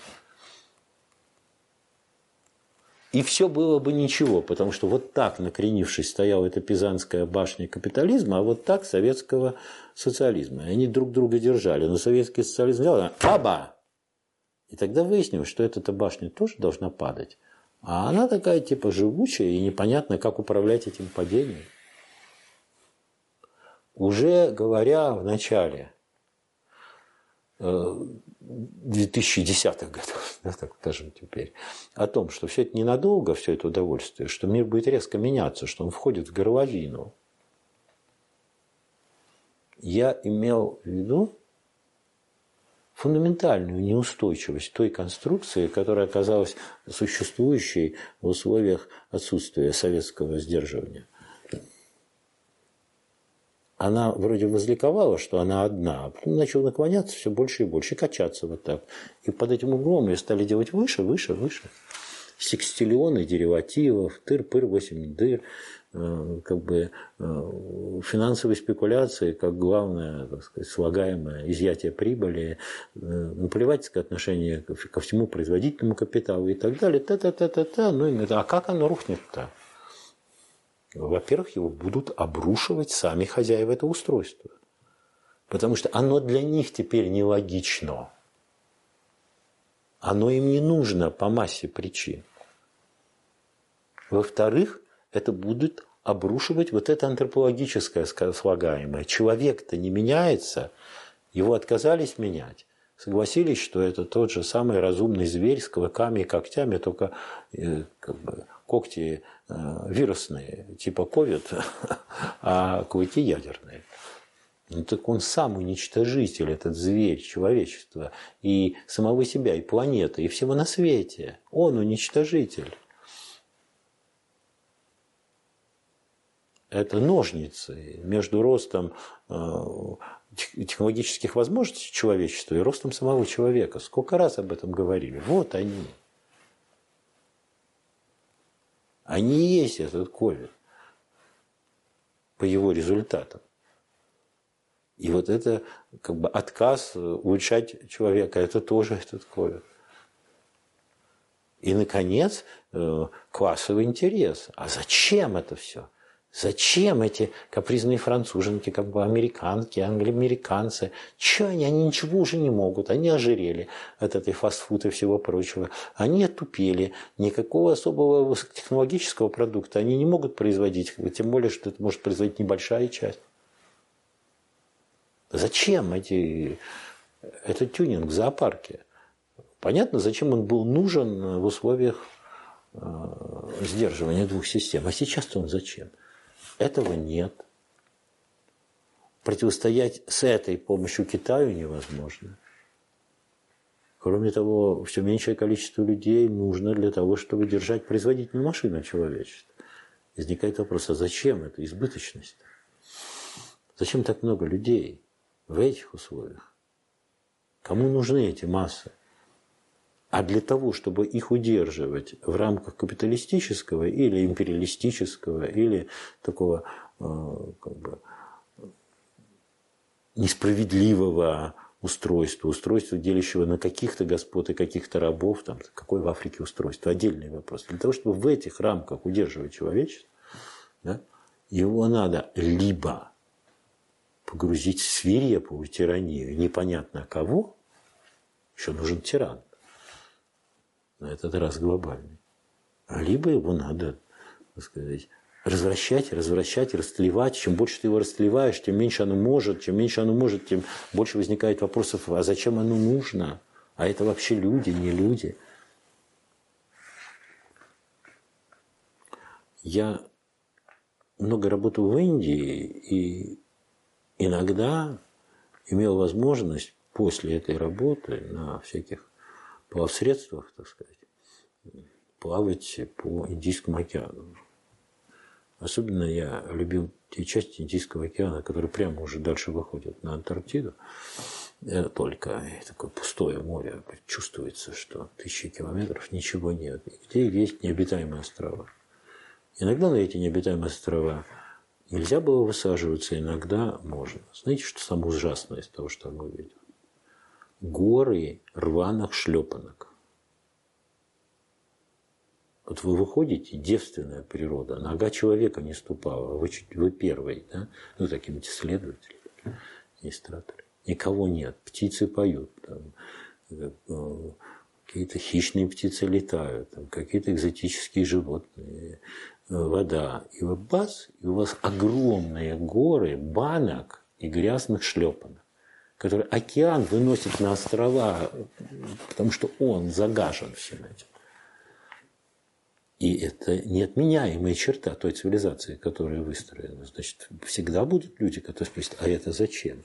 И все было бы ничего, потому что вот так, накренившись, стояла эта пизанская башня капитализма, а вот так советского социализма. И они друг друга держали. Но советский социализм делал «Аба!». И тогда выяснилось, что эта башня тоже должна падать. А она такая типа живучая и непонятно, как управлять этим падением. Уже говоря в начале две тысячи десятых годов, да, так скажем теперь, о том, что все это ненадолго, все это удовольствие, что мир будет резко меняться, что он входит в горловину. Я имел в виду фундаментальную неустойчивость той конструкции, которая оказалась существующей в условиях отсутствия советского сдерживания. Она вроде возликовала, что она одна, а потом начала наклоняться все больше и больше, и качаться вот так. И под этим углом ее стали делать выше, выше, выше. Секстиллионы деривативов, тыр-пыр, восемь дыр, как бы финансовые спекуляции, как главное, так сказать, слагаемое изъятие прибыли, наплевательское отношение ко всему производительному капиталу и так далее. Та-та-та-та-та. Ну, а как оно рухнет-то? Во-первых, его будут обрушивать сами хозяева этого устройства. Потому что оно для них теперь нелогично. Оно им не нужно по массе причин. Во-вторых, это будет обрушивать вот это антропологическое слагаемое. Человек-то не меняется, его отказались менять. Согласились, что это тот же самый разумный зверь с клыками и когтями, только как бы, когти вирусные, типа ковид, а клыки ядерные. Ну так он сам уничтожитель, этот зверь человечества, и самого себя, и планеты, и всего на свете. Он уничтожитель. Это ножницы между ростом технологических возможностей человечества и ростом самого человека. Сколько раз об этом говорили. Вот они. Они и есть этот ковид по его результатам. И вот это как бы отказ улучшать человека, это тоже этот ковид. И, наконец, классовый интерес. А зачем это все? Зачем эти капризные француженки, как бы американки, англоамериканцы? Чего они? Они ничего уже не могут. Они ожирели от этой фастфуда и всего прочего. Они отупели. Никакого особого высокотехнологического продукта они не могут производить. Тем более, что это может производить небольшая часть. Зачем эти, этот тюнинг в зоопарке? Понятно, зачем он был нужен в условиях сдерживания двух систем. А сейчас-то он зачем? Этого нет. Противостоять с этой помощью Китаю невозможно. Кроме того, все меньшее количество людей нужно для того, чтобы держать производительную машину человечества. Возникает вопрос, а зачем это избыточность? Зачем так много людей в этих условиях? Кому нужны эти массы? А для того, чтобы их удерживать в рамках капиталистического или империалистического, или такого как бы, несправедливого устройства, устройства, делящего на каких-то господ и каких-то рабов, там, какое в Африке устройство, отдельный вопрос. Для того, чтобы в этих рамках удерживать человечество, да, его надо либо погрузить в свирепую тиранию, непонятно кого, еще нужен тиран, на этот раз глобальный. либо его надо, так сказать, развращать, развращать, растлевать. Чем больше ты его растлеваешь, тем меньше оно может. Чем меньше оно может, тем больше возникает вопросов, а зачем оно нужно? А это вообще люди, не люди. Я много работал в Индии и иногда имел возможность после этой работы на всяких плавсредствах, так сказать, плавать по Индийскому океану. Особенно я любил те части Индийского океана, которые прямо уже дальше выходят на Антарктиду. Это только такое пустое море. Чувствуется, что тысячи километров ничего нет. Где есть необитаемые острова. Иногда на эти необитаемые острова нельзя было высаживаться, иногда можно. Знаете, что самое ужасное из того, что мы видим? Горы рваных шлепанок. Вот вы выходите, девственная природа, нога человека не ступала, вы, чуть, вы первый, да? Ну, такие вот исследователи, администраторы. Никого нет, птицы поют, там, какие-то хищные птицы летают, там, какие-то экзотические животные, вода. И вот бац, и у вас огромные горы банок и грязных шлепанок, которые океан выносит на острова, потому что он загажен всем этим. И это неотменяемая черта той цивилизации, которая выстроена. Значит, всегда будут люди, которые спросят, а это зачем?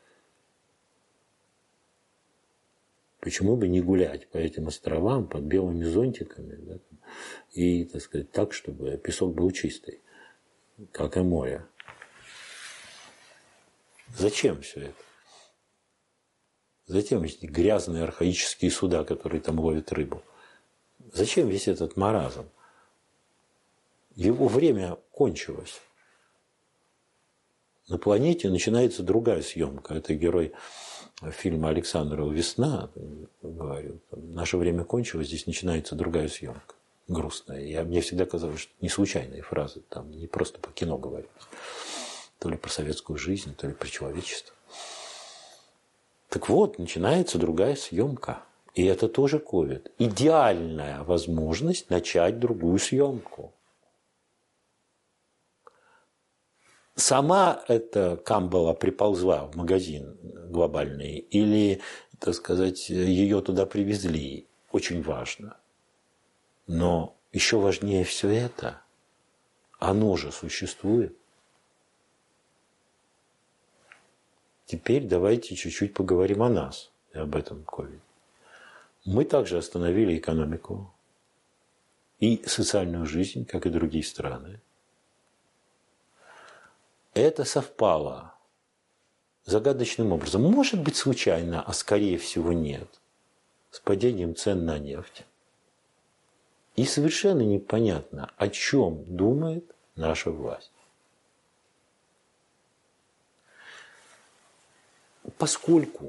Почему бы не гулять по этим островам под белыми зонтиками, да, и, так сказать, так, чтобы песок был чистый, как и море? Зачем все это? Зачем эти грязные архаические суда, которые там ловят рыбу? Зачем весь этот маразм? Его время кончилось. На планете начинается другая съемка. Это герой фильма Александрова «Весна» говорил. Наше время кончилось, здесь начинается другая съемка. Грустная. Я, мне всегда казалось, что не случайные фразы. Там не просто по кино говорят. То ли про советскую жизнь, то ли про человечество. Так вот, начинается другая съемка. И это тоже ковид. Идеальная возможность начать другую съемку. Сама эта Камбала приползла в магазин глобальный или, так сказать, ее туда привезли, очень важно. Но еще важнее все это, оно же существует. Теперь давайте чуть-чуть поговорим о нас и об этом ковиде. Мы также остановили экономику и социальную жизнь, как и другие страны. Это совпало загадочным образом. Может быть, случайно, а скорее всего нет. С падением цен на нефть. И совершенно непонятно, о чем думает наша власть. Поскольку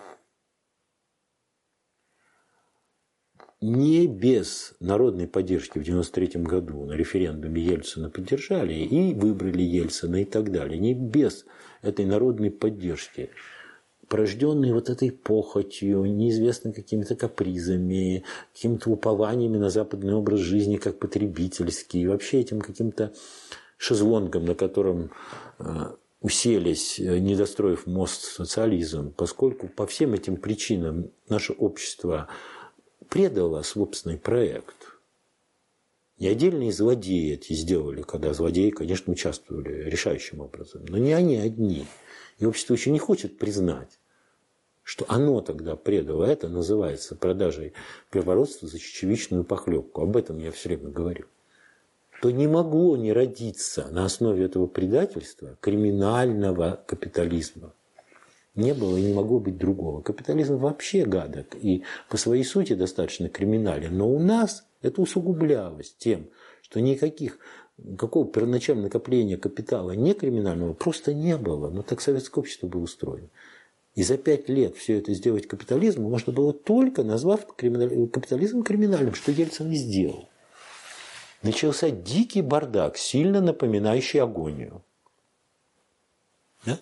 не без народной поддержки в девяносто третьем году на референдуме Ельцина поддержали и выбрали Ельцина и так далее. Не без этой народной поддержки, порожденной вот этой похотью, неизвестно какими-то капризами, какими-то упованиями на западный образ жизни как потребительский, и вообще этим каким-то шезлонгом, на котором уселись, не достроив мост в социализм, поскольку по всем этим причинам наше общество предало собственный проект. Не отдельные злодеи эти сделали, когда злодеи, конечно, участвовали решающим образом, но не они одни. И общество еще не хочет признать, что оно тогда предало. Это называется продажей первородства за чечевичную похлебку. Об этом я все время говорю. То не могло не родиться на основе этого предательства криминального капитализма. Не было и не могло быть другого. Капитализм вообще гадок и по своей сути достаточно криминален. Но у нас это усугублялось тем, что никаких, какого первоначального накопления капитала не криминального просто не было. Но так советское общество было устроено. И за пять лет все это сделать капитализмом можно было только назвав капитализм криминальным, что Ельцин и сделал. Начался дикий бардак, сильно напоминающий агонию. Да?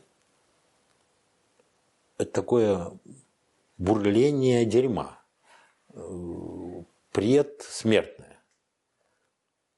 Это такое бурление дерьма, предсмертное.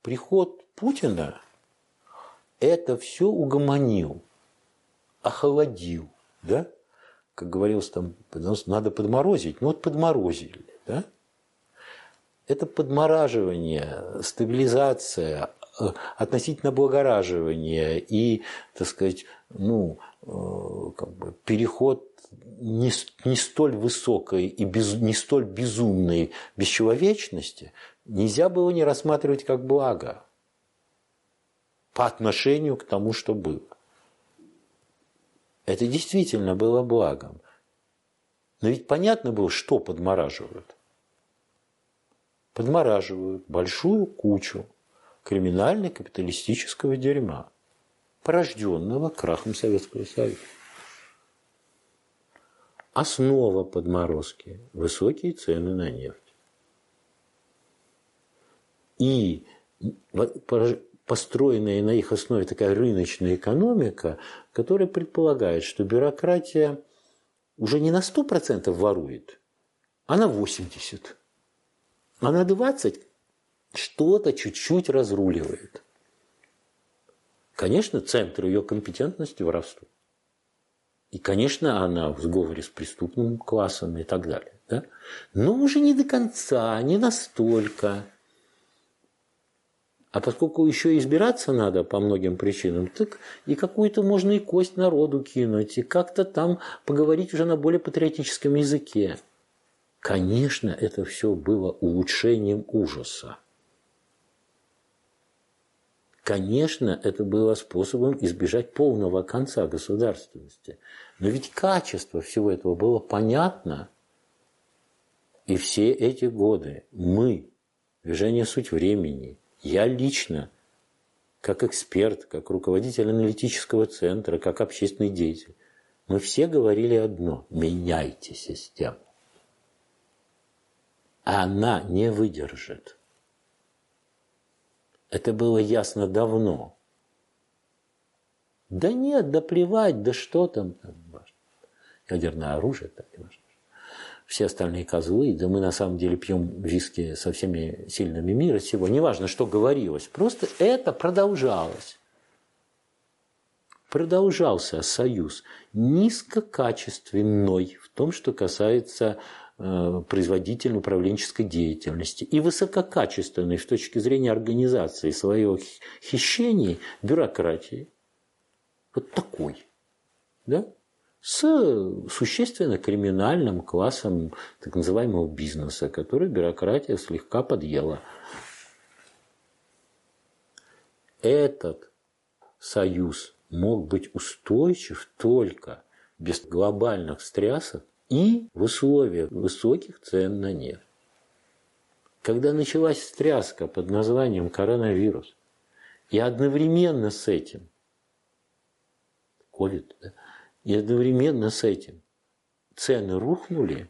приход Путина это все угомонил, охладил, да? Как говорилось там, надо подморозить, ну вот подморозили, да? Это подмораживание, стабилизация, относительно облагораживание и, так сказать, ну, как бы переход не, не столь высокой и без, не столь безумной бесчеловечности нельзя было не рассматривать как благо по отношению к тому, что было. Это действительно было благом. Но ведь понятно было, что подмораживают. Подмораживают большую кучу криминально-капиталистического дерьма, порожденного крахом Советского Союза. Основа подморозки – высокие цены на нефть. И построенная на их основе такая рыночная экономика, которая предполагает, что бюрократия уже не на сто процентов ворует, а на восемьдесят процентов. А на двадцать процентов что-то чуть-чуть разруливает. Конечно, центр ее компетентности – воровство. И, конечно, она в сговоре с преступным классом и так далее. Да? Но уже не до конца, не настолько. А поскольку еще избираться надо по многим причинам, так и какую-то можно и кость народу кинуть, и как-то там поговорить уже на более патриотическом языке. Конечно, это все было улучшением ужаса. Конечно, это было способом избежать полного конца государственности. Но ведь качество всего этого было понятно. И все эти годы мы, движение «Суть времени», я лично, как эксперт, как руководитель аналитического центра, как общественный деятель, мы все говорили одно – меняйте систему. Она не выдержит. Это было ясно давно. Да нет, да плевать, да что там. Ядерное оружие, так и важно. Все остальные козлы, да мы на самом деле пьем виски со всеми сильными мира сего. Неважно, что говорилось, просто это продолжалось. Продолжался союз низкокачественной в том, что касается производительной управленческой деятельности и высококачественной с точки зрения организации своего хищения бюрократии. Вот такой. Да? С существенно криминальным классом так называемого бизнеса, который бюрократия слегка подъела. Этот союз мог быть устойчив только без глобальных встрясок и в условиях высоких цен на нефть. Когда началась встряска под названием коронавирус, и одновременно с этим, ковид, да, и одновременно с этим цены рухнули,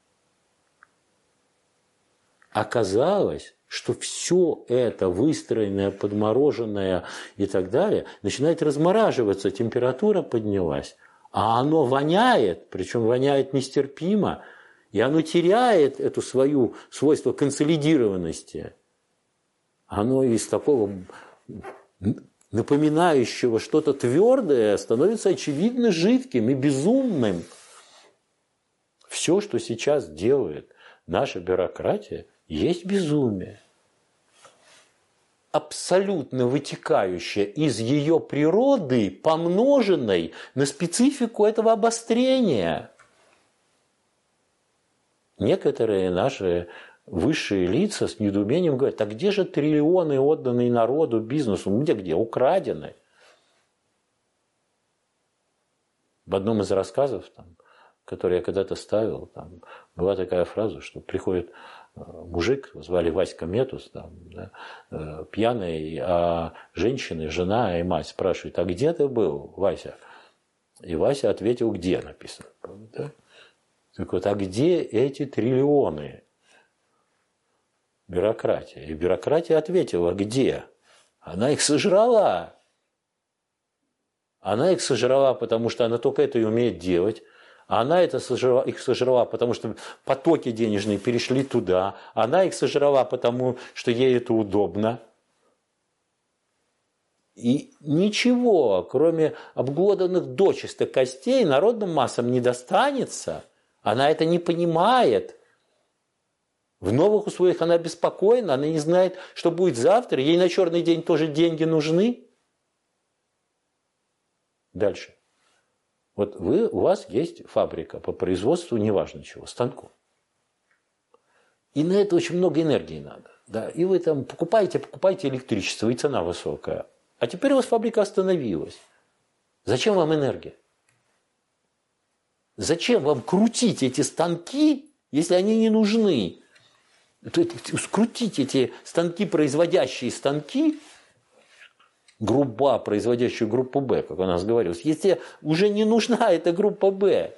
оказалось, что все это выстроенное, подмороженное и так далее начинает размораживаться, температура поднялась. А оно воняет, причем воняет нестерпимо, и оно теряет эту свою свойство консолидированности. Оно из такого напоминающего что-то твердое становится очевидно жидким и безумным. Все, что сейчас делает наша бюрократия, есть безумие. Абсолютно вытекающая из ее природы, помноженной на специфику этого обострения. Некоторые наши высшие лица с недоумением говорят, а где же триллионы, отданные народу, бизнесу? Где-где? Украдены. В одном из рассказов, там, который я когда-то ставил, там, была такая фраза, что приходит мужик, звали Васька Метус, там, да, пьяный, а женщины, жена и мать спрашивают, а где ты был, Вася? И Вася ответил, где написано. Да? Так вот, а где эти триллионы? Бюрократия. И бюрократия ответила, где? Она их сожрала. Она их сожрала, потому что она только это и умеет делать. Она это сожрала, их сожрала, потому что потоки денежные перешли туда. Она их сожрала, потому что ей это удобно. И ничего, кроме обглоданных дочисто костей, народным массам не достанется. Она это не понимает. В новых условиях она беспокойна, она не знает, что будет завтра. Ей на черный день тоже деньги нужны. Дальше. Вот вы, у вас есть фабрика по производству, неважно чего, станков. И на это очень много энергии надо. Да? И вы там покупаете, покупаете электричество, и цена высокая. А теперь у вас фабрика остановилась. Зачем вам энергия? Зачем вам крутить эти станки, если они не нужны? Скрутить эти станки, производящие станки, группу А, производящую группу Б, как у нас говорилось, если уже не нужна эта группа Б.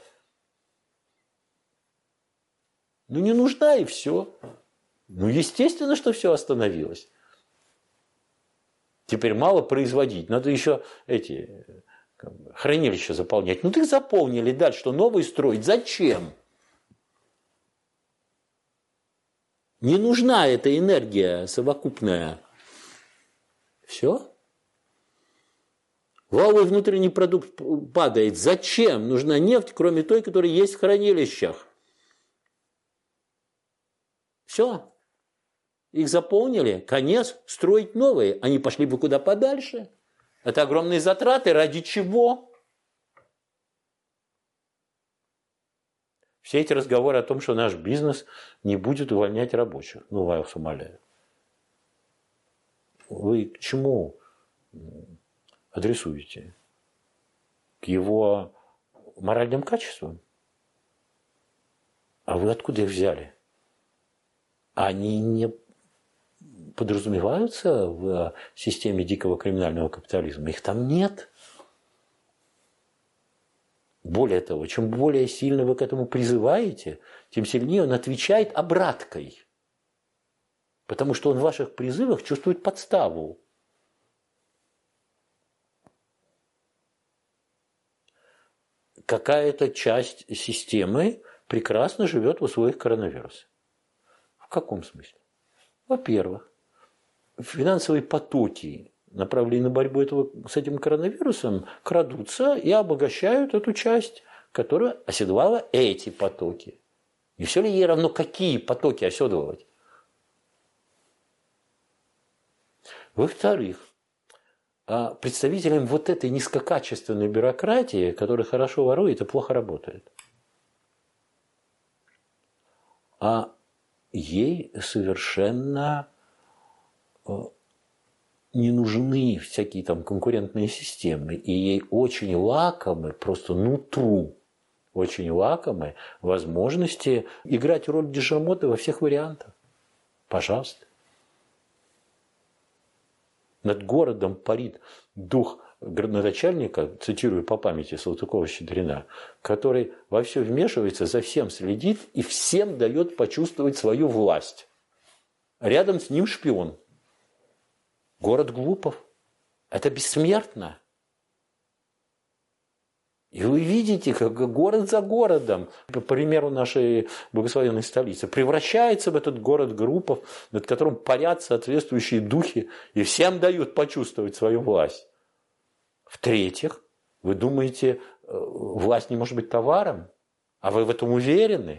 Ну, не нужна, и все. Ну, естественно, что все остановилось. Теперь мало производить, надо еще эти как бы, хранилища заполнять. Ну, ты их заполнили, дальше что, новые строить? Зачем? Не нужна эта энергия совокупная. Все. Валовый внутренний продукт падает. Зачем нужна нефть, кроме той, которая есть в хранилищах? Все. Их заполнили. Конец. Строить новые. Они пошли бы куда подальше. Это огромные затраты. Ради чего? Все эти разговоры о том, что наш бизнес не будет увольнять рабочих. Ну, вас умоляю. Вы к чему адресуете? К его моральным качествам? А вы откуда их взяли? Они не подразумеваются в системе дикого криминального капитализма? Их там нет. Более того, чем более сильно вы к этому призываете, тем сильнее он отвечает обраткой. Потому что он в ваших призывах чувствует подставу. Какая-то часть системы прекрасно живет в условиях коронавируса. В каком смысле? Во-первых, финансовые потоки, направленные на борьбу этого, с этим коронавирусом, крадутся и обогащают эту часть, которая оседлала эти потоки. И все ли ей равно, какие потоки оседлывать? Во-вторых, представителям вот этой низкокачественной бюрократии, которая хорошо ворует и плохо работает, а ей совершенно не нужны всякие там конкурентные системы, и ей очень лакомы, просто нутру, очень лакомы возможности играть роль Дежамота во всех вариантах. Пожалуйста. Над городом парит дух градоначальника, цитирую по памяти Салтыкова-Щедрина, который во все вмешивается, за всем следит и всем дает почувствовать свою власть. Рядом с ним шпион. Город Глупов. Это бессмертно. И вы видите, как город за городом, по примеру нашей благословенной столицы, превращается в этот город Глупов, над которым парят соответствующие духи и всем дают почувствовать свою власть. В-третьих, вы думаете, власть не может быть товаром? А вы в этом уверены?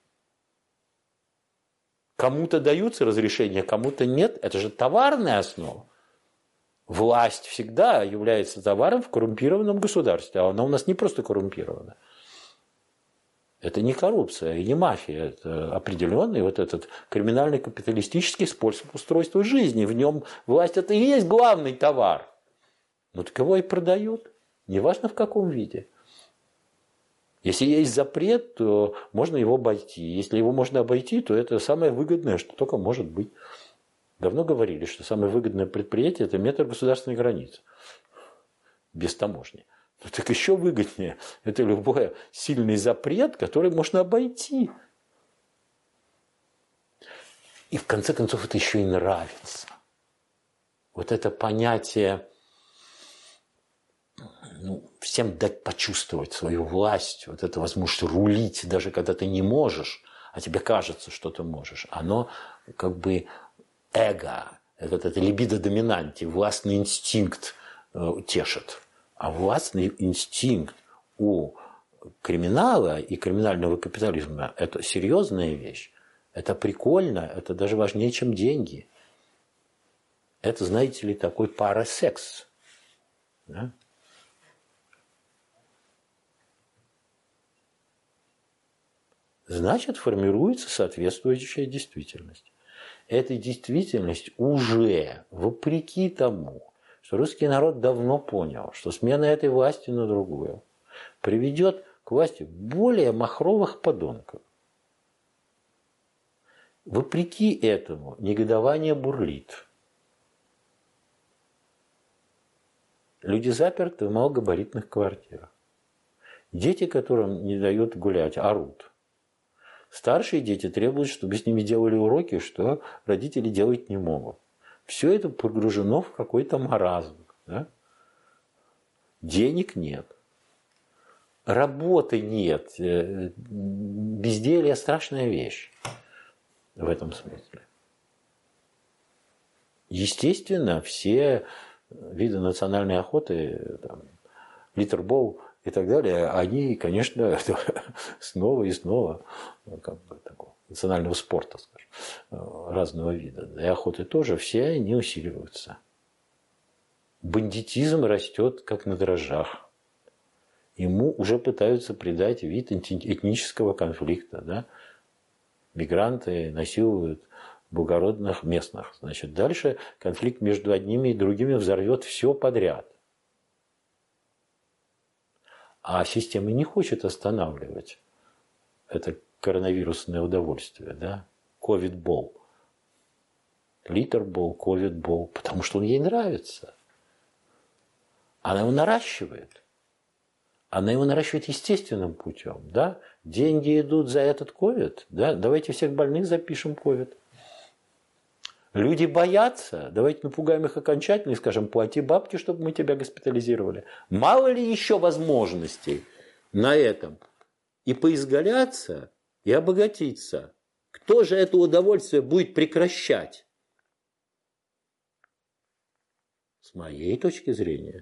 Кому-то даются разрешения, кому-то нет. Это же товарная основа. Власть всегда является товаром в коррумпированном государстве. А она у нас не просто коррумпирована. Это не коррупция и не мафия. Это определенный вот этот криминальный капиталистический способ устройства жизни. В нем власть – это и есть главный товар. Но так его и продают. Неважно в каком виде. Если есть запрет, то можно его обойти. Если его можно обойти, то это самое выгодное, что только может быть. Давно говорили, что самое выгодное предприятие – это метр государственной границы. Без таможни. Но так еще выгоднее – это любой сильный запрет, который можно обойти. И в конце концов это еще и нравится. Вот это понятие, ну, всем дать почувствовать свою власть, вот это возможность рулить, даже когда ты не можешь, а тебе кажется, что ты можешь. Оно как бы эго, это, это либидо доминанти, властный инстинкт, тешит. А властный инстинкт у криминала и криминального капитализма – это серьезная вещь. Это прикольно, это даже важнее, чем деньги. Это, знаете ли, такой парасекс. Да? Значит, формируется соответствующая действительность. Эта действительность уже, вопреки тому, что русский народ давно понял, что смена этой власти на другую приведет к власти более махровых подонков. Вопреки этому негодование бурлит. Люди заперты в малогабаритных квартирах. Дети, которым не дают гулять, орут. Старшие дети требуют, чтобы с ними делали уроки, что родители делать не могут. Все это погружено в какой-то маразм. Да? Денег нет. Работы нет. Безделье – страшная вещь в этом смысле. Естественно, все виды национальной охоты, там, литербол и так далее, они, конечно, снова и снова, ну, как бы такого национального спорта, скажем, разного вида, и охоты тоже, все они усиливаются. Бандитизм растет как на дрожжах. Ему уже пытаются придать вид этнического конфликта. Да? Мигранты насилуют благородных местных. Значит, дальше конфликт между одними и другими взорвет все подряд. А система не хочет останавливать это коронавирусное удовольствие. Да? Ковид-бол. Литербол, ковид-бол. Потому что он ей нравится. Она его наращивает. Она его наращивает естественным путем. Да? Деньги идут за этот ковид. Да? Давайте всех больных запишем ковид. Люди боятся. Давайте напугаем их окончательно и скажем, плати бабки, чтобы мы тебя госпитализировали. Мало ли еще возможностей на этом. И поизгаляться, и обогатиться. Кто же это удовольствие будет прекращать? С моей точки зрения,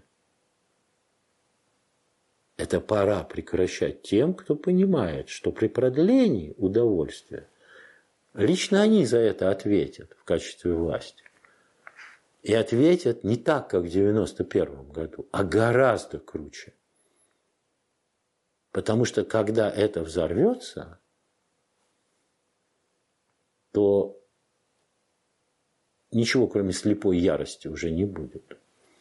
это пора прекращать тем, кто понимает, что при продлении удовольствия лично они за это ответят в качестве власти. И ответят не так, как в девяносто первом году, а гораздо круче. Потому что когда это взорвется, то ничего, кроме слепой ярости, уже не будет.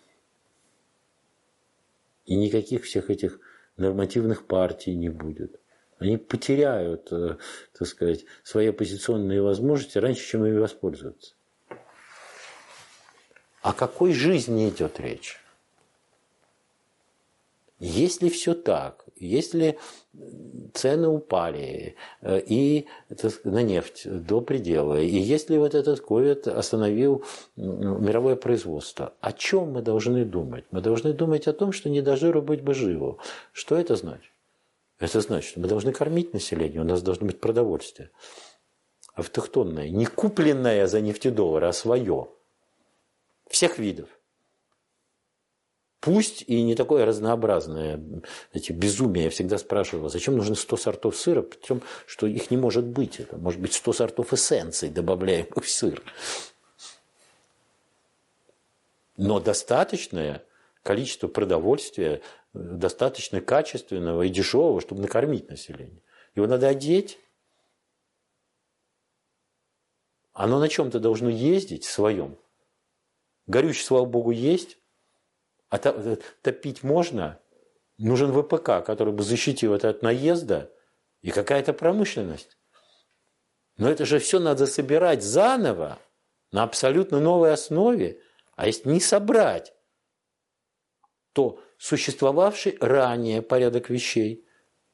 И никаких всех этих нормативных партий не будет. Они потеряют, так сказать, свои оппозиционные возможности раньше, чем ими воспользоваться. О какой жизни идет речь? Если все так, если цены упали и, так, на нефть до предела, и если вот этот ковид остановил мировое производство, о чем мы должны думать? Мы должны думать о том, что не дожиру быть бы живу. Что это значит? Это значит, что мы должны кормить население, у нас должно быть продовольствие. Автохтонное, не купленное за нефтедоллары, а свое. Всех видов. Пусть и не такое разнообразное эти безумия. Я всегда спрашивал, зачем нужно сто сортов сыра, причем, что их не может быть. Это может быть сто сортов эссенций, добавляемых в сыр. Но достаточное количество продовольствия, достаточно качественного и дешевого, чтобы накормить население. Его надо одеть. Оно на чем-то должно ездить своем. Горючее, слава богу, есть. А топить можно, нужен вэ пэ ка, который бы защитил это от наезда, и какая-то промышленность. Но это же все надо собирать заново, на абсолютно новой основе. А если не собрать, то существовавший ранее порядок вещей,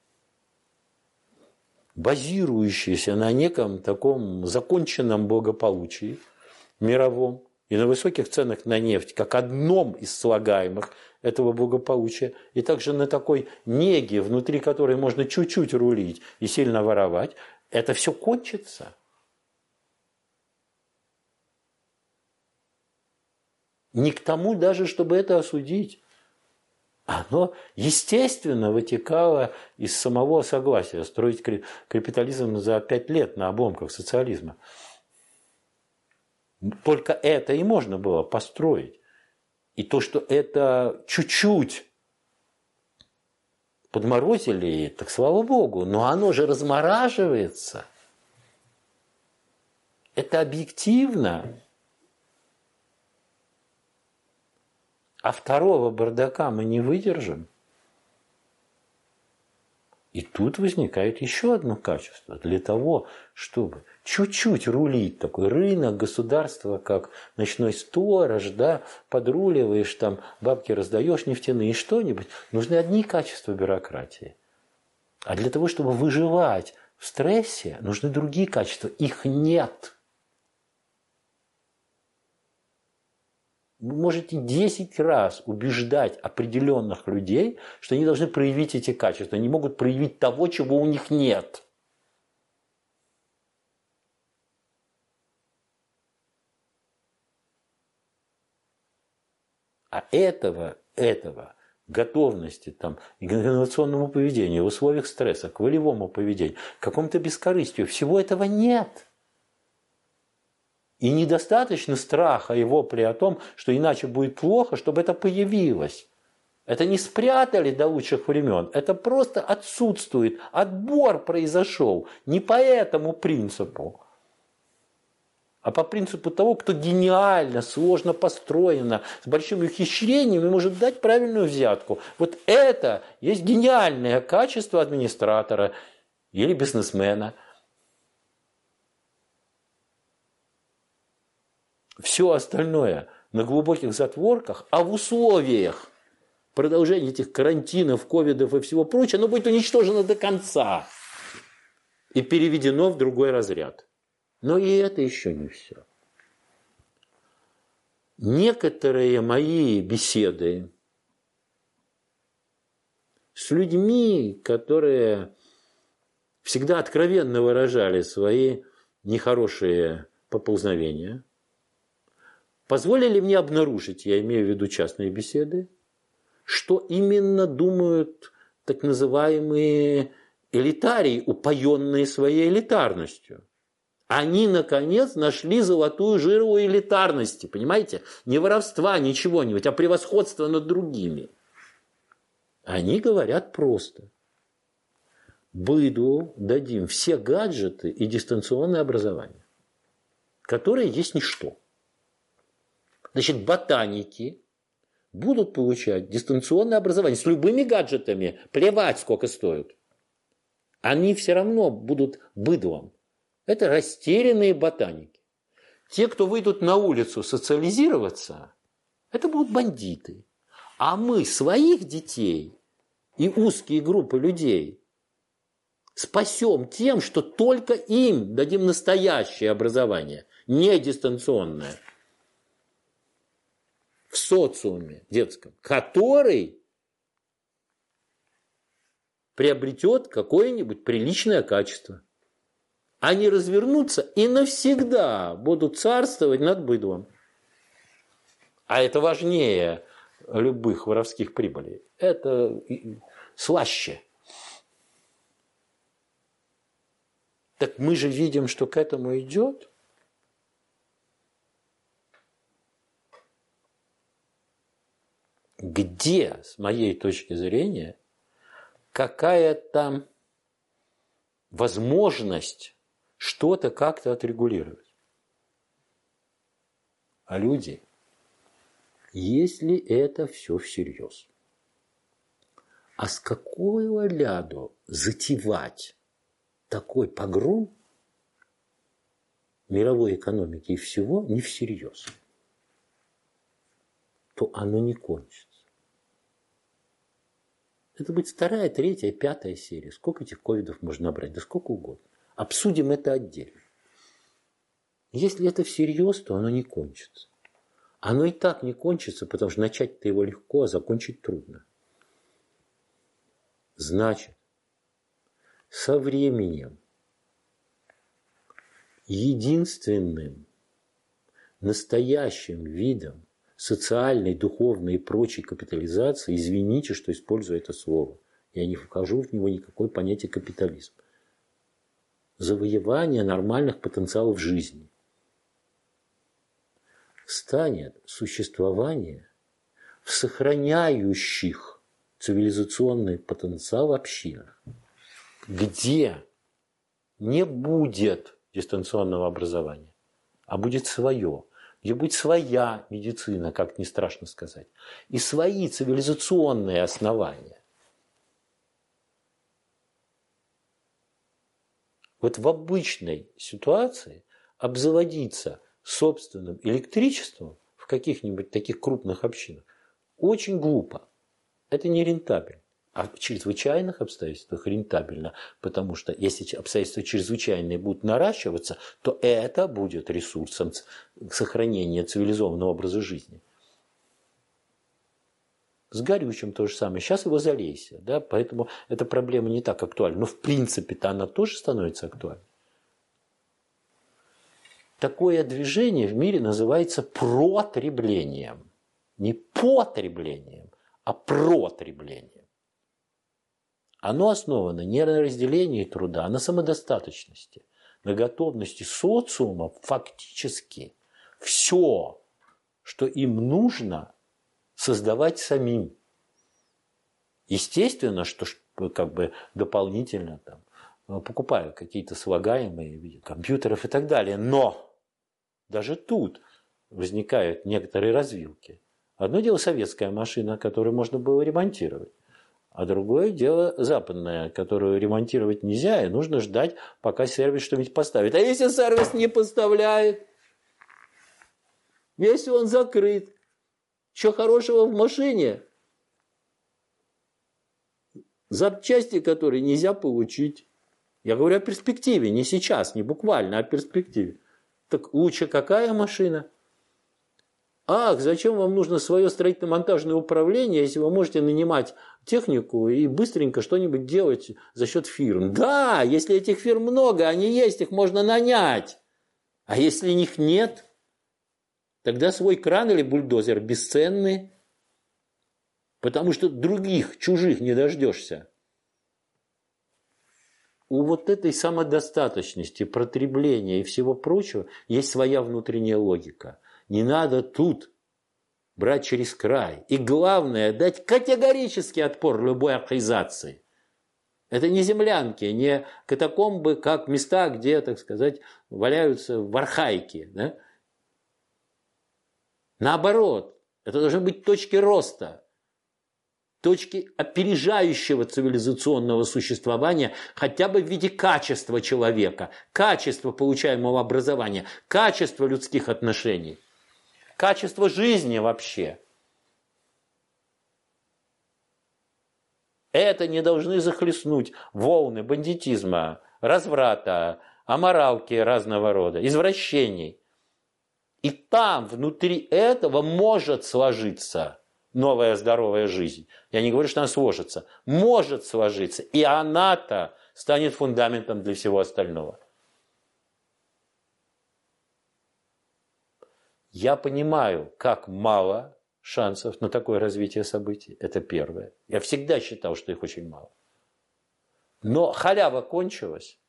базирующийся на неком таком законченном благополучии мировом, и на высоких ценах на нефть, как одном из слагаемых этого благополучия, и также на такой неге, внутри которой можно чуть-чуть рулить и сильно воровать, это все кончится. Не к тому даже, чтобы это осудить. Оно, естественно, вытекало из самого согласия строить капитализм за пять лет на обломках социализма. Только это и можно было построить. И то, что это чуть-чуть подморозили, так слава богу, но оно же размораживается. Это объективно. А второго бардака мы не выдержим. И тут возникает еще одно качество. Для того, чтобы чуть-чуть рулить такой рынок, государство, как ночной сторож, да, подруливаешь, там бабки раздаешь нефтяные, что-нибудь, нужны одни качества бюрократии. А для того, чтобы выживать в стрессе, нужны другие качества. Их нет. Вы можете десять раз убеждать определенных людей, что они должны проявить эти качества. Они могут проявить того, чего у них нет. А этого, этого, готовности там, к инновационному поведению, в условиях стресса, к волевому поведению, к какому-то бескорыстию, всего этого нет. И недостаточно страха и вопли о том, что иначе будет плохо, чтобы это появилось. Это не спрятали до лучших времен, это просто отсутствует. Отбор произошел не по этому принципу, а по принципу того, кто гениально, сложно построено, с большими ухищрениями может дать правильную взятку. Вот это есть гениальное качество администратора или бизнесмена. Все остальное на глубоких затворках, а в условиях продолжения этих карантинов, ковидов и всего прочего, оно будет уничтожено до конца и переведено в другой разряд. Но и это еще не все. Некоторые мои беседы с людьми, которые всегда откровенно выражали свои нехорошие поползновения, позволили мне обнаружить, я имею в виду частные беседы, что именно думают так называемые элитарии, упоенные своей элитарностью. Они, наконец, нашли золотую жилу элитарности, понимаете? Не воровства, ничего-нибудь, а превосходства над другими. Они говорят просто. Быдлу дадим все гаджеты и дистанционное образование, которое есть ничто. Значит, ботаники будут получать дистанционное образование с любыми гаджетами, плевать, сколько стоят. Они все равно будут быдлом. Это растерянные ботаники. Те, кто выйдут на улицу социализироваться, это будут бандиты. А мы своих детей и узкие группы людей спасем тем, что только им дадим настоящее образование, не дистанционное. В социуме детском, который приобретет какое-нибудь приличное качество. Они развернутся и навсегда будут царствовать над быдлом. А это важнее любых воровских прибылей. Это слаще. Так мы же видим, что к этому идет. Где, с моей точки зрения, какая-то возможность что-то как-то отрегулировать? А люди, если это все всерьез, а с какого ляду затевать такой погром мировой экономики и всего не всерьез, то оно не кончится. Это будет вторая, третья, пятая серия. Сколько этих ковидов можно набрать? Да сколько угодно. Обсудим это отдельно. Если это всерьез, то оно не кончится. Оно и так не кончится, потому что начать-то его легко, а закончить трудно. Значит, со временем единственным настоящим видом социальной, духовной и прочей капитализации, извините, что использую это слово, я не вхожу в него никакое понятие капитализм. Завоевание нормальных потенциалов жизни станет существование в сохраняющих цивилизационный потенциал общинах, где не будет дистанционного образования, а будет свое, где будет своя медицина, как не страшно сказать, и свои цивилизационные основания. Вот в обычной ситуации обзаводиться собственным электричеством в каких-нибудь таких крупных общинах очень глупо. Это не рентабельно. А в чрезвычайных обстоятельствах рентабельно, потому что если обстоятельства чрезвычайные будут наращиваться, то это будет ресурсом сохранения цивилизованного образа жизни. С горючим то же самое. Сейчас его залейся, да? Поэтому эта проблема не так актуальна. Но в принципе-то она тоже становится актуальной. Такое движение в мире называется протреблением. Не потреблением, а протреблением. Оно основано не на разделении труда, а на самодостаточности, на готовности социума фактически все, что им нужно, создавать самим. Естественно, что как бы дополнительно там, покупаю какие-то слагаемые в виде компьютеров и так далее. Но даже тут возникают некоторые развилки. Одно дело советская машина, которую можно было ремонтировать. А другое дело западная, которую ремонтировать нельзя, и нужно ждать, пока сервис что-нибудь поставит. А если сервис не поставляет? Если он закрыт? Что хорошего в машине? Запчасти, которые нельзя получить. Я говорю о перспективе, не сейчас, не буквально, а о перспективе. Так лучше какая машина? Ах, зачем вам нужно свое строительно-монтажное управление, если вы можете нанимать технику и быстренько что-нибудь делать за счет фирм? Да, если этих фирм много, они есть, их можно нанять. А если их нет, тогда свой кран или бульдозер бесценны, потому что других, чужих не дождешься. У вот этой самодостаточности, потребления и всего прочего есть своя внутренняя логика. Не надо тут брать через край. И главное, дать категорический отпор любой архаизации. Это не землянки, не катакомбы, как места, где, так сказать, валяются в архаике. Да? Наоборот, это должны быть точки роста, точки опережающего цивилизационного существования хотя бы в виде качества человека, качества получаемого образования, качества людских отношений. Качество жизни вообще. Это не должны захлестнуть волны бандитизма, разврата, аморалки разного рода, извращений. И там, внутри этого, может сложиться новая здоровая жизнь. Я не говорю, что она сложится. Может сложиться. И она-то станет фундаментом для всего остального. Я понимаю, как мало шансов на такое развитие событий. Это первое. Я всегда считал, что их очень мало. Но халява кончилась.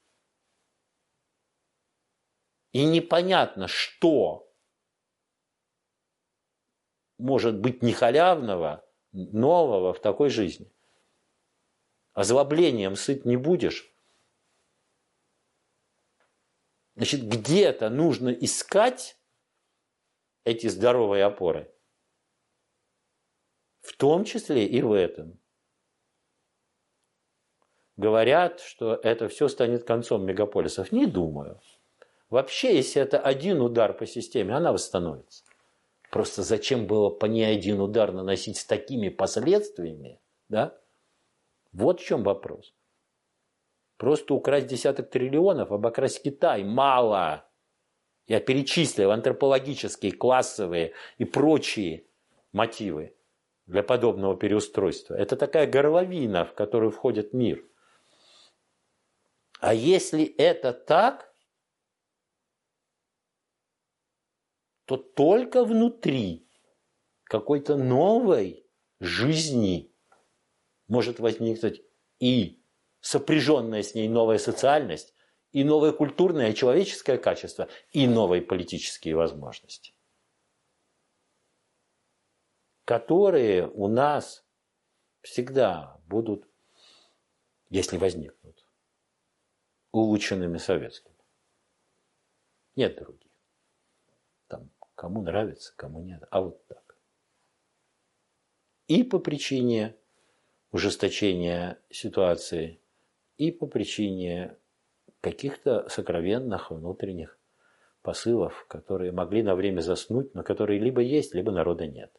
И непонятно, что может быть не халявного, нового в такой жизни. Озлоблением сыт не будешь. Значит, где-то нужно искать эти здоровые опоры. В том числе и в этом. Говорят, что это все станет концом мегаполисов. Не думаю. Вообще, если это один удар по системе, она восстановится. Просто зачем было по ней один удар наносить с такими последствиями? Да? Вот в чем вопрос. Просто украсть десяток триллионов, обокрасть Китай мало. Я перечислил антропологические, классовые и прочие мотивы для подобного переустройства. Это такая горловина, в которую входит мир. А если это так, то только внутри какой-то новой жизни может возникнуть и сопряженная с ней новая социальность, и новое культурное и человеческое качество, и новые политические возможности, которые у нас всегда будут, если возникнут, улучшенными советскими. Нет других. Там, кому нравится, кому нет. А вот так. И по причине ужесточения ситуации, и по причине каких-то сокровенных внутренних посылов, которые могли на время заснуть, но которые либо есть, либо народа нет.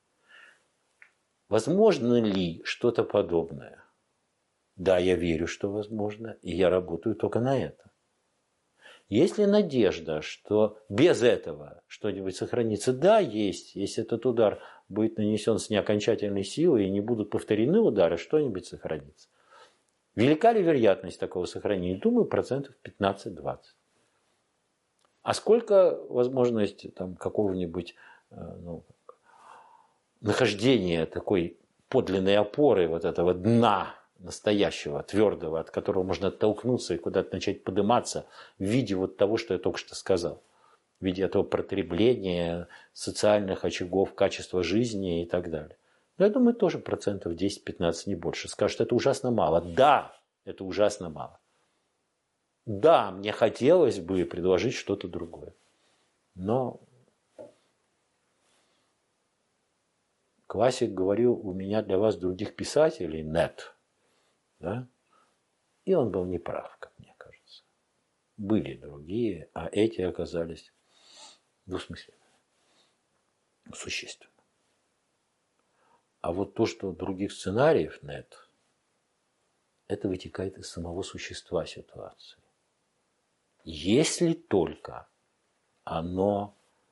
Возможно ли что-то подобное? Да, я верю, что возможно, и я работаю только на это. Есть ли надежда, что без этого что-нибудь сохранится? Да, есть. Если этот удар будет нанесен с неокончательной силой и не будут повторены удары, что-нибудь сохранится. Велика ли вероятность такого сохранения? Думаю, процентов пятнадцать-двадцать. А сколько возможность там, какого-нибудь ну, нахождения такой подлинной опоры, вот этого дна настоящего, твердого, от которого можно оттолкнуться и куда-то начать подниматься в виде вот того, что я только что сказал. В виде этого протребления социальных очагов, качества жизни и так далее. Но я думаю, тоже процентов десять-пятнадцать, не больше. Скажут, это ужасно мало. Да, это ужасно мало. Да, мне хотелось бы предложить что-то другое. Но классик говорил, у меня для вас других писателей нет. Да? И он был неправ, как мне кажется. Были другие, а эти оказались двусмысленными, существенно. А вот то, что других сценариев нет, это вытекает из самого существа ситуации. Если только оно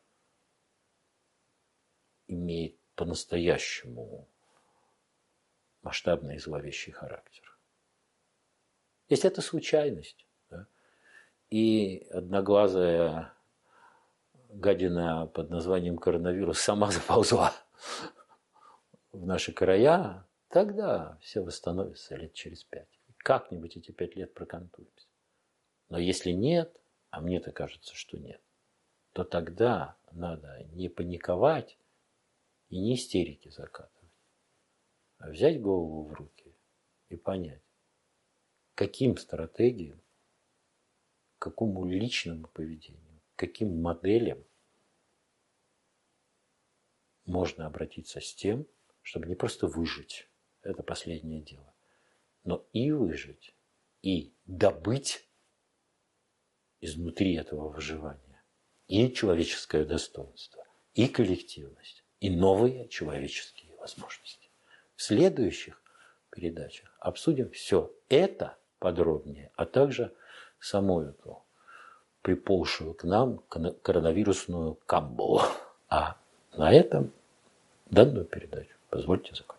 имеет по-настоящему масштабный и зловещий характер. Если это случайность, да, и одноглазая гадина под названием коронавирус сама заползла в наши края, тогда все восстановится лет через пять. Как-нибудь эти пять лет прокантуемся. Но если нет, а мне-то кажется, что нет, то тогда надо не паниковать и не истерики закатывать, а взять голову в руки и понять, каким стратегиям, к какому личному поведению, каким моделям можно обратиться с тем, чтобы не просто выжить, это последнее дело, но и выжить, и добыть изнутри этого выживания и человеческое достоинство, и коллективность, и новые человеческие возможности. В следующих передачах обсудим все это подробнее, а также саму эту приползшую к нам коронавирусную камбалу. А на этом данную передачу позвольте закончить.